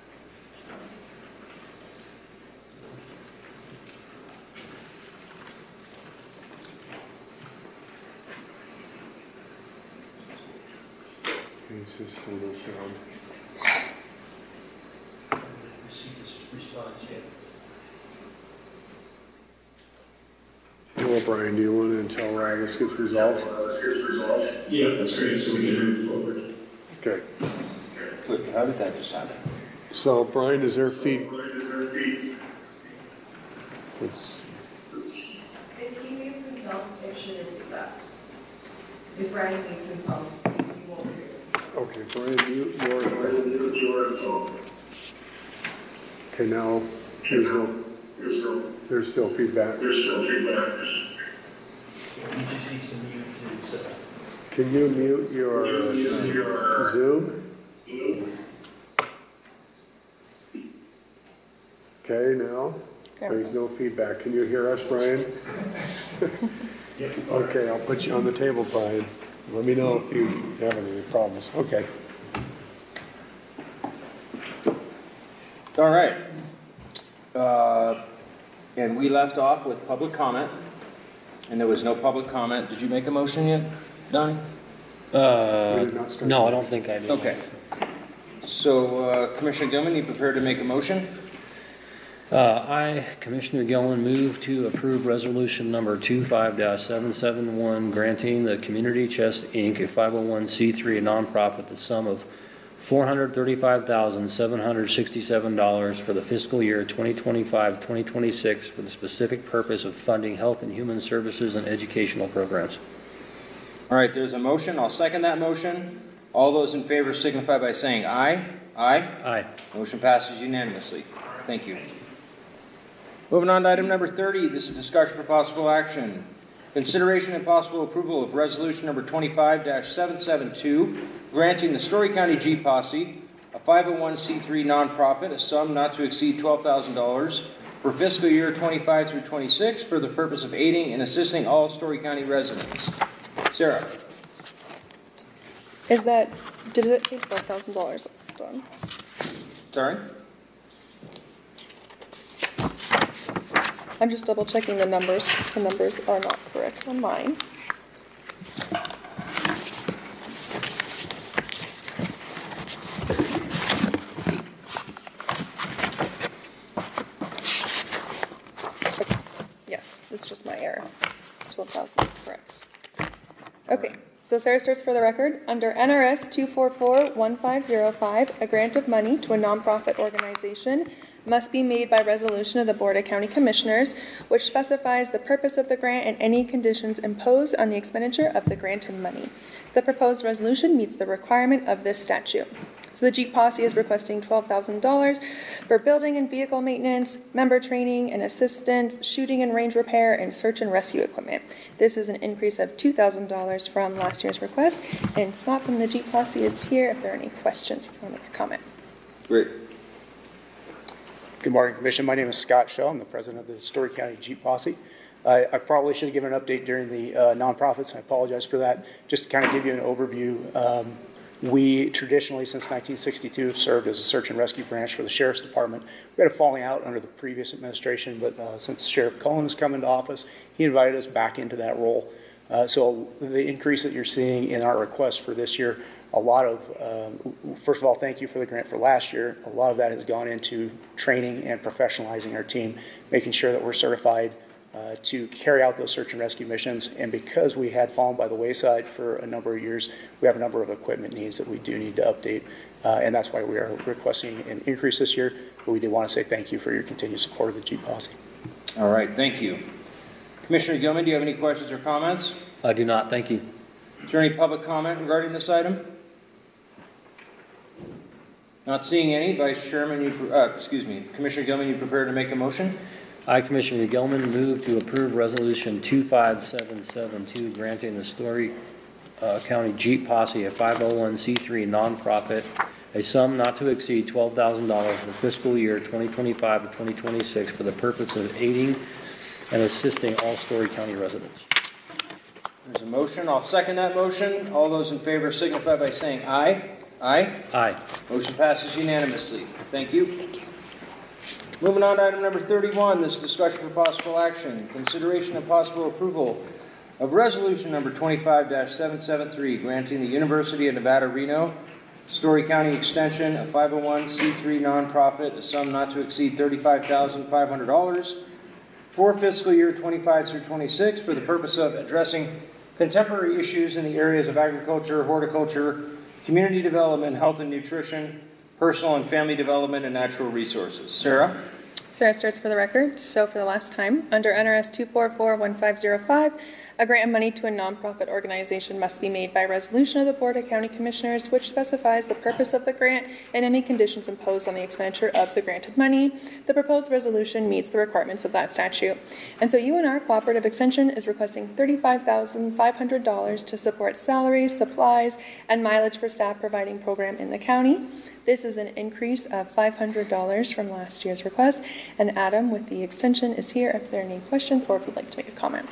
Okay, so still no sound. Receive this response yet. Well, Brian, do you want to until Ragus gets resolved? Yeah, that's great, so we can move forward. Okay. Good. How did that just happen? So, Brian, is there feed? It's, If he mutes himself, it shouldn't do that. If Brian mutes himself, he won't hear it. okay, Brian, you, you're. Okay, now there's no. There's still feedback. There's still feedback. He just needs to mute his. Uh, Can you mute your uh, Zoom? Okay, now there's no feedback. Can you hear us, Brian? Okay, I'll put you on the table, Brian. Let me know if you have any problems. Okay. All right. Uh, and we left off with public comment, and there was no public comment. Did you make a motion yet, Donnie? Uh, no, I don't think I did. Okay. So, uh, Commissioner Gilman, you prepared to make a motion? Uh, I, Commissioner Gillen, move to approve resolution number two five seven seven one, granting the Community Chest Incorporated, a five oh one c three nonprofit, the sum of four hundred thirty-five thousand seven hundred sixty-seven dollars for the fiscal year twenty twenty-five twenty twenty-six for the specific purpose of funding health and human services and educational programs. All right, there's a motion. I'll second that motion. All those in favor signify by saying aye. Aye. Aye. Motion passes unanimously. Thank you. Moving on to item number thirty, this is discussion for possible action. Consideration and possible approval of resolution number twenty-five seven seven two, granting the Story County G Posse, a five oh one c three nonprofit, a sum not to exceed twelve thousand dollars for fiscal year twenty-five through twenty-six for the purpose of aiding and assisting all Story County residents. Sarah. Is that, did it take twelve thousand dollars? Done. Sorry? I'm just double checking the numbers. The numbers are not correct on mine. Okay. Yes, it's just my error. twelve thousand is correct. Okay. So Sarah starts for the record. Under N R S two four four one five zero five, a grant of money to a nonprofit organization must be made by resolution of the Board of County Commissioners, which specifies the purpose of the grant and any conditions imposed on the expenditure of the granted money. The proposed resolution meets the requirement of this statute. So the Jeep Posse is requesting twelve thousand dollars for building and vehicle maintenance, member training and assistance, shooting and range repair, and search and rescue equipment. This is an increase of two thousand dollars from last year's request, and Scott from the Jeep Posse is here if there are any questions or if you want to make a comment. Great. Good morning, Commission. My name is Scott Shaw. I'm the president of the Story County Jeep Posse. I, I probably should have given an update during the uh, nonprofits, and I apologize for that. Just to kind of give you an overview, um, we traditionally, since nineteen sixty-two, have served as a search and rescue branch for the Sheriff's Department. We had a falling out under the previous administration, but uh, since Sheriff Cullen has come into office, he invited us back into that role. Uh, so the increase that you're seeing in our request for this year, a lot of, um, first of all, thank you for the grant for last year. A lot of that has gone into training and professionalizing our team, making sure that we're certified uh, to carry out those search and rescue missions. And because we had fallen by the wayside for a number of years, we have a number of equipment needs that we do need to update. Uh, and that's why we are requesting an increase this year. But we do want to say thank you for your continued support of the Jeep Posse. All right, thank you. Commissioner Gilman, do you have any questions or comments? I do not, thank you. Is there any public comment regarding this item? Not seeing any. Vice Chairman, you, uh, excuse me, Commissioner Gilman, you prepared to make a motion? I, Commissioner Gilman, move to approve resolution two five seven seven two, granting the Story uh, County Jeep Posse, a five oh one c three nonprofit, a sum not to exceed twelve thousand dollars for fiscal year twenty twenty-five to twenty twenty-six for the purpose of aiding and assisting all Story County residents. There's a motion. I'll second that motion. All those in favor signify by saying aye. Aye? Aye. Motion passes unanimously. Thank you. Thank you. Moving on to item number thirty-one, this discussion for possible action. Consideration and possible approval of resolution number twenty-five seven seven three, granting the University of Nevada, Reno, Story County Extension, a five oh one c three nonprofit, a sum not to exceed thirty-five thousand five hundred dollars for fiscal year twenty-five through twenty-six for the purpose of addressing contemporary issues in the areas of agriculture, horticulture, community development, health and nutrition, personal and family development, and natural resources. Sarah? Sarah starts for the record. So for the last time, under N R S two four four one five zero five, a grant of money to a nonprofit organization must be made by resolution of the Board of County Commissioners, which specifies the purpose of the grant and any conditions imposed on the expenditure of the granted money. The proposed resolution meets the requirements of that statute. And so U N R Cooperative Extension is requesting thirty-five thousand five hundred dollars to support salaries, supplies, and mileage for staff providing program in the county. This is an increase of five hundred dollars from last year's request. And Adam with the extension is here if there are any questions or if you'd like to make a comment.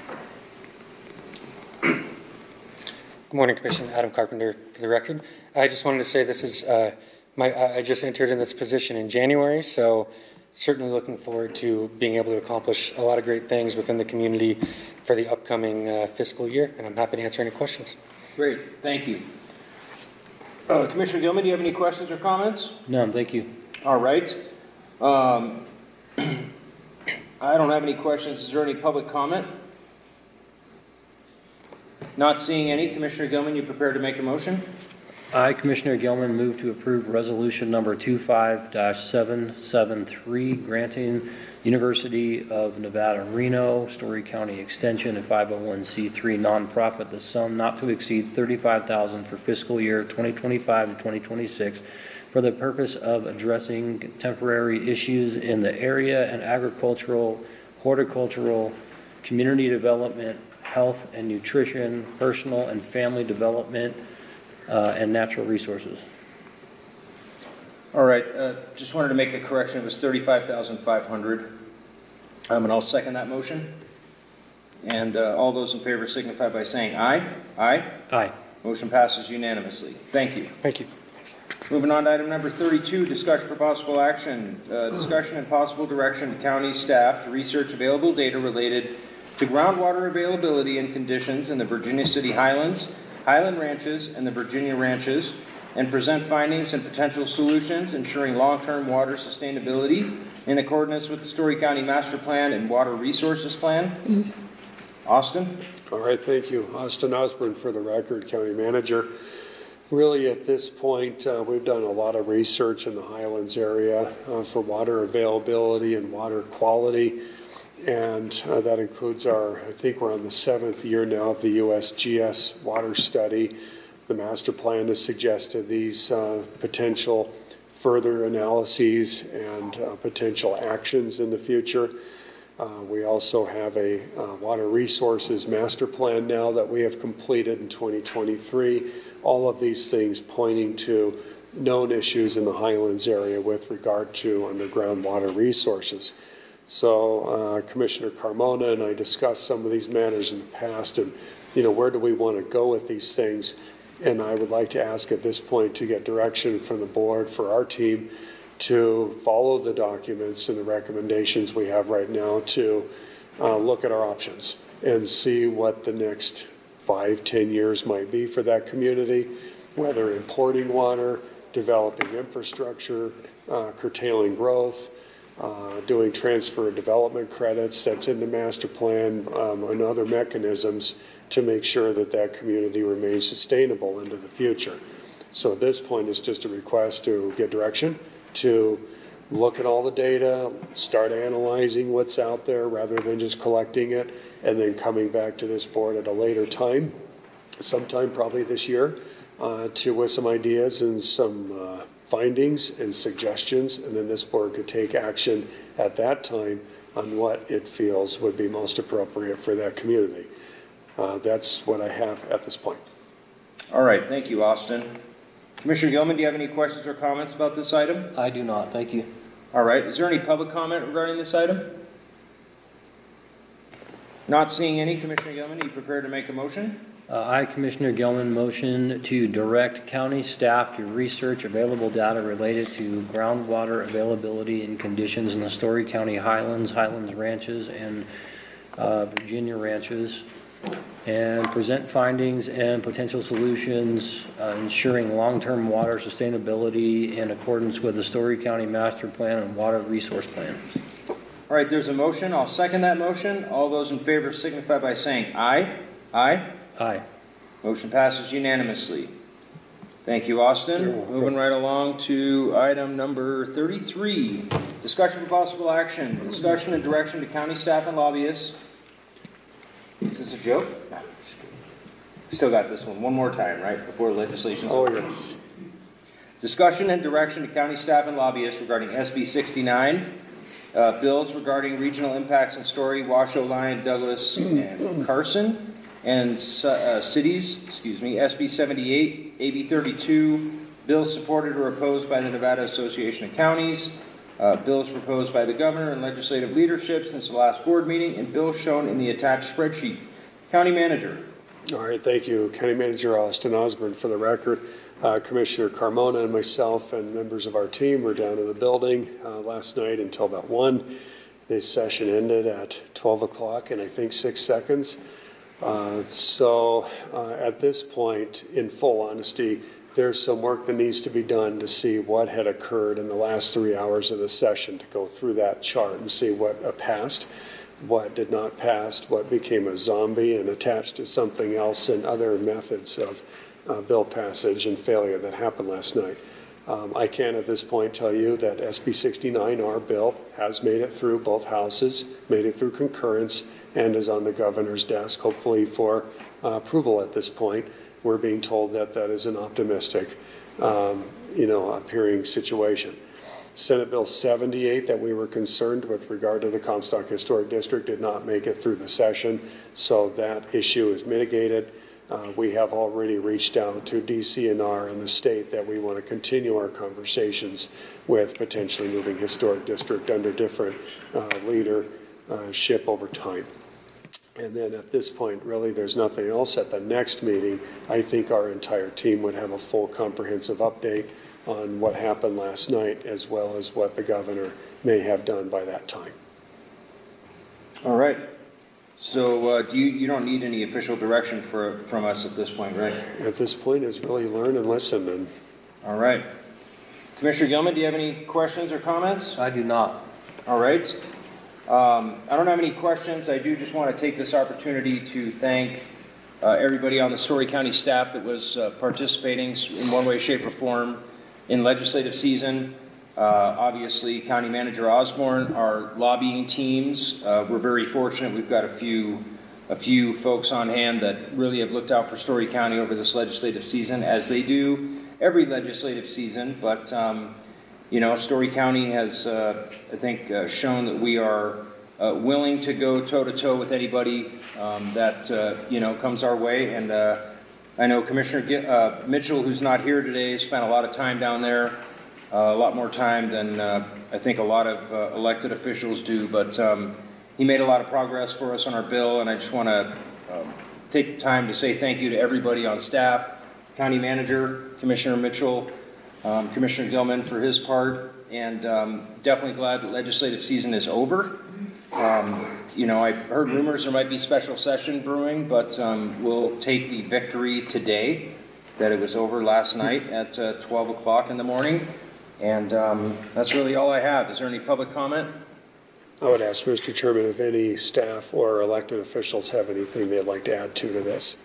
Good morning, Commissioner. Adam Carpenter for the record. I just wanted to say this is uh, my. I just entered in this position in January, so certainly looking forward to being able to accomplish a lot of great things within the community for the upcoming uh, fiscal year, and I'm happy to answer any questions. Great, thank you. Uh, Commissioner Gilman, do you have any questions or comments? None, thank you. All right. Um, I don't have any questions. Is there any public comment? Not seeing any. Commissioner Gilman, you prepared to make a motion? I, Commissioner Gilman, move to approve resolution number twenty-five dash seven seven three, granting University of Nevada, Reno, Story County Extension, a five oh one c three nonprofit, the sum not to exceed thirty-five thousand dollars for fiscal year twenty twenty-five to twenty twenty-six for the purpose of addressing temporary issues in the area and agricultural, horticultural, community development, health and nutrition, personal and family development, uh, and natural resources. All right, uh, just wanted to make a correction. It was thirty-five thousand five hundred dollars. Um, and I'll second that motion. And uh, all those in favor signify by saying aye. Aye? Aye. Motion passes unanimously. Thank you. Thank you. Moving on to item number thirty-two, discussion for possible action. Uh, discussion and possible direction to county staff to research available data related to groundwater availability and conditions in the Virginia City Highlands, Highland Ranches, and the Virginia Ranches, and present findings and potential solutions ensuring long-term water sustainability in accordance with the Story County Master Plan and Water Resources Plan. Austin? All right, thank you. Austin Osborne for the record, County Manager. Really at this point, uh, we've done a lot of research in the Highlands area uh, for water availability and water quality. And uh, that includes our, I think we're on the seventh year now of the U S G S water study. The master plan has suggested these uh, potential further analyses and uh, potential actions in the future. Uh, we also have a uh, water resources master plan now that we have completed in twenty twenty-three. All of these things pointing to known issues in the Highlands area with regard to underground water resources. So uh, Commissioner Carmona and I discussed some of these matters in the past, and you know, where do we want to go with these things? And I would like to ask at this point to get direction from the board for our team to follow the documents and the recommendations we have right now to uh, look at our options and see what the next five, ten years might be for that community, whether importing water, developing infrastructure, uh, curtailing growth, uh, doing transfer and development credits that's in the master plan, um, and other mechanisms to make sure that that community remains sustainable into the future. So at this point, it's just a request to get direction, to look at all the data, start analyzing what's out there rather than just collecting it, and then coming back to this board at a later time, sometime probably this year, uh, to with some ideas and some uh, findings and suggestions, and then this board could take action at that time on what it feels would be most appropriate for that community. Uh, that's what I have at this point. All right, thank you, Austin. Commissioner Gilman, do you have any questions or comments about this item? I do not, thank you. All right, is there any public comment regarding this item? Not seeing any. Commissioner Gilman, are you prepared to make a motion? Uh, I, Commissioner Gilman, motion to direct county staff to research available data related to groundwater availability and conditions in the Story County Highlands, Highlands Ranches, and uh, Virginia Ranches, and present findings and potential solutions uh, ensuring long-term water sustainability in accordance with the Story County Master Plan and Water Resource Plan. All right, there's a motion. I'll second that motion. All those in favor signify by saying aye. Aye. Aye. Motion passes unanimously. Thank you, Austin. Moving right along to item number thirty-three. Discussion for possible action. Discussion and direction to county staff and lobbyists. Is this a joke? No, just kidding. Still got this one one more time, right? Before legislation. Oh, yes. Discussion and direction to county staff and lobbyists regarding S B sixty-nine, uh, bills regarding regional impacts in Story, Washoe, Lyon, Douglas, and Carson, and uh, cities, excuse me, S B seventy-eight, A B thirty-two, bills supported or opposed by the Nevada Association of Counties, Uh, bills proposed by the governor and legislative leadership since the last board meeting, and bills shown in the attached spreadsheet. County Manager. All right, thank you. County Manager Austin Osborne for the record. Uh, Commissioner Carmona and myself and members of our team were down in the building uh, last night until about one. This session ended at twelve o'clock and I think six seconds. Uh, so uh, at this point, in full honesty, there's some work that needs to be done to see what had occurred in the last three hours of the session, to go through that chart and see what uh, passed, what did not pass, what became a zombie and attached to something else, and other methods of uh, bill passage and failure that happened last night. Um, I can at this point tell you that S B sixty-nine, our bill, has made it through both houses, made it through concurrence, and is on the governor's desk, hopefully for uh, approval at this point. We're being told that that is an optimistic, um, you know, appearing situation. Senate Bill seventy-eight, that we were concerned with regard to the Comstock Historic District, did not make it through the session, so that issue is mitigated. Uh, we have already reached out to D C N R and the state that we want to continue our conversations with potentially moving historic district under different uh, leadership over time. And then at this point, really, there's nothing else. At the next meeting, I think our entire team would have a full comprehensive update on what happened last night, as well as what the governor may have done by that time. All right. So uh, do you, you don't need any official direction for, from us at this point, right? At this point is really learn and listen. And all right. Commissioner Gilman, do you have any questions or comments? I do not. All right. Um, I don't have any questions. I do just want to take this opportunity to thank uh, everybody on the Story County staff that was uh, participating in one way, shape, or form in legislative season. Uh, obviously, County Manager Osborne, our lobbying teams. Uh, we're very fortunate. We've got a few, a few folks on hand that really have looked out for Story County over this legislative season, as they do every legislative season. But um, you know, Story County has, uh, I think, uh, shown that we are uh, willing to go toe-to-toe with anybody um, that, uh, you know, comes our way. And uh, I know Commissioner G uh, Mitchell, who's not here today, spent a lot of time down there, uh, a lot more time than uh, I think a lot of uh, elected officials do. But um, he made a lot of progress for us on our bill, and I just want to um, take the time to say thank you to everybody on staff, County Manager, Commissioner Mitchell, Um, Commissioner Gilman for his part, and um, definitely glad that legislative season is over. Um, you know, I heard rumors there might be special session brewing, but um, we'll take the victory today that it was over last night at uh, twelve o'clock in the morning. And um, that's really all I have. Is there any public comment? I would ask Mister Chairman if any staff or elected officials have anything they'd like to add to to this.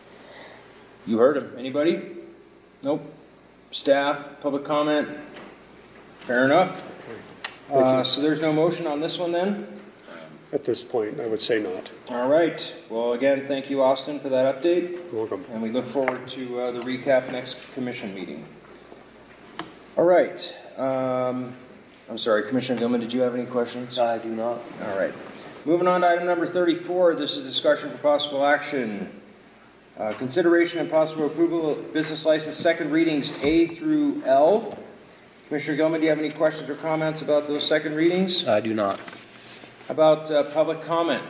You heard him. Anybody? Nope. Staff, public comment? Fair enough. Okay. Uh, so there's no motion on this one then? At this point, I would say not. All right. Well, again, thank you, Austin, for that update. You're welcome. And we look forward to uh, the recap next commission meeting. All right. Um, I'm sorry, Commissioner Gilman, did you have any questions? I do not. All right. Moving on to item number thirty-four. This is discussion for possible action. Uh, consideration and possible approval of business license second readings A through L. Commissioner Gilman, do you have any questions or comments about those second readings? I do not. How about uh, public comment?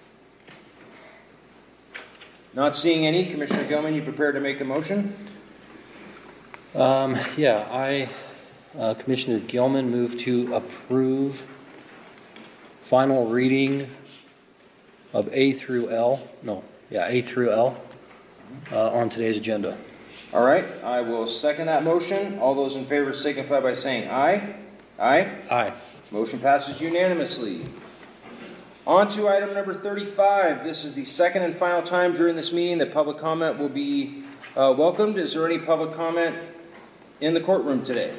Not seeing any. Commissioner Gilman, you prepared to make a motion? Um, yeah, I, uh, Commissioner Gilman, move to approve final reading of A through L. No, yeah, A through L. Uh, on today's agenda. All right, I will second that motion. All those in favor signify by saying aye. Aye? Aye. Motion passes unanimously. On to item number thirty-five. This is the second and final time during this meeting that public comment will be uh, welcomed. Is there any public comment in the courtroom today?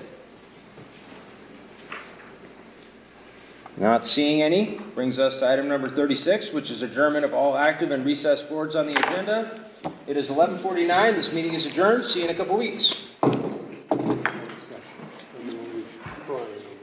Not seeing any. Brings us to item number thirty-six, which is adjournment of all active and recessed boards on the agenda. It is eleven forty-nine. This meeting is adjourned. See you in a couple weeks.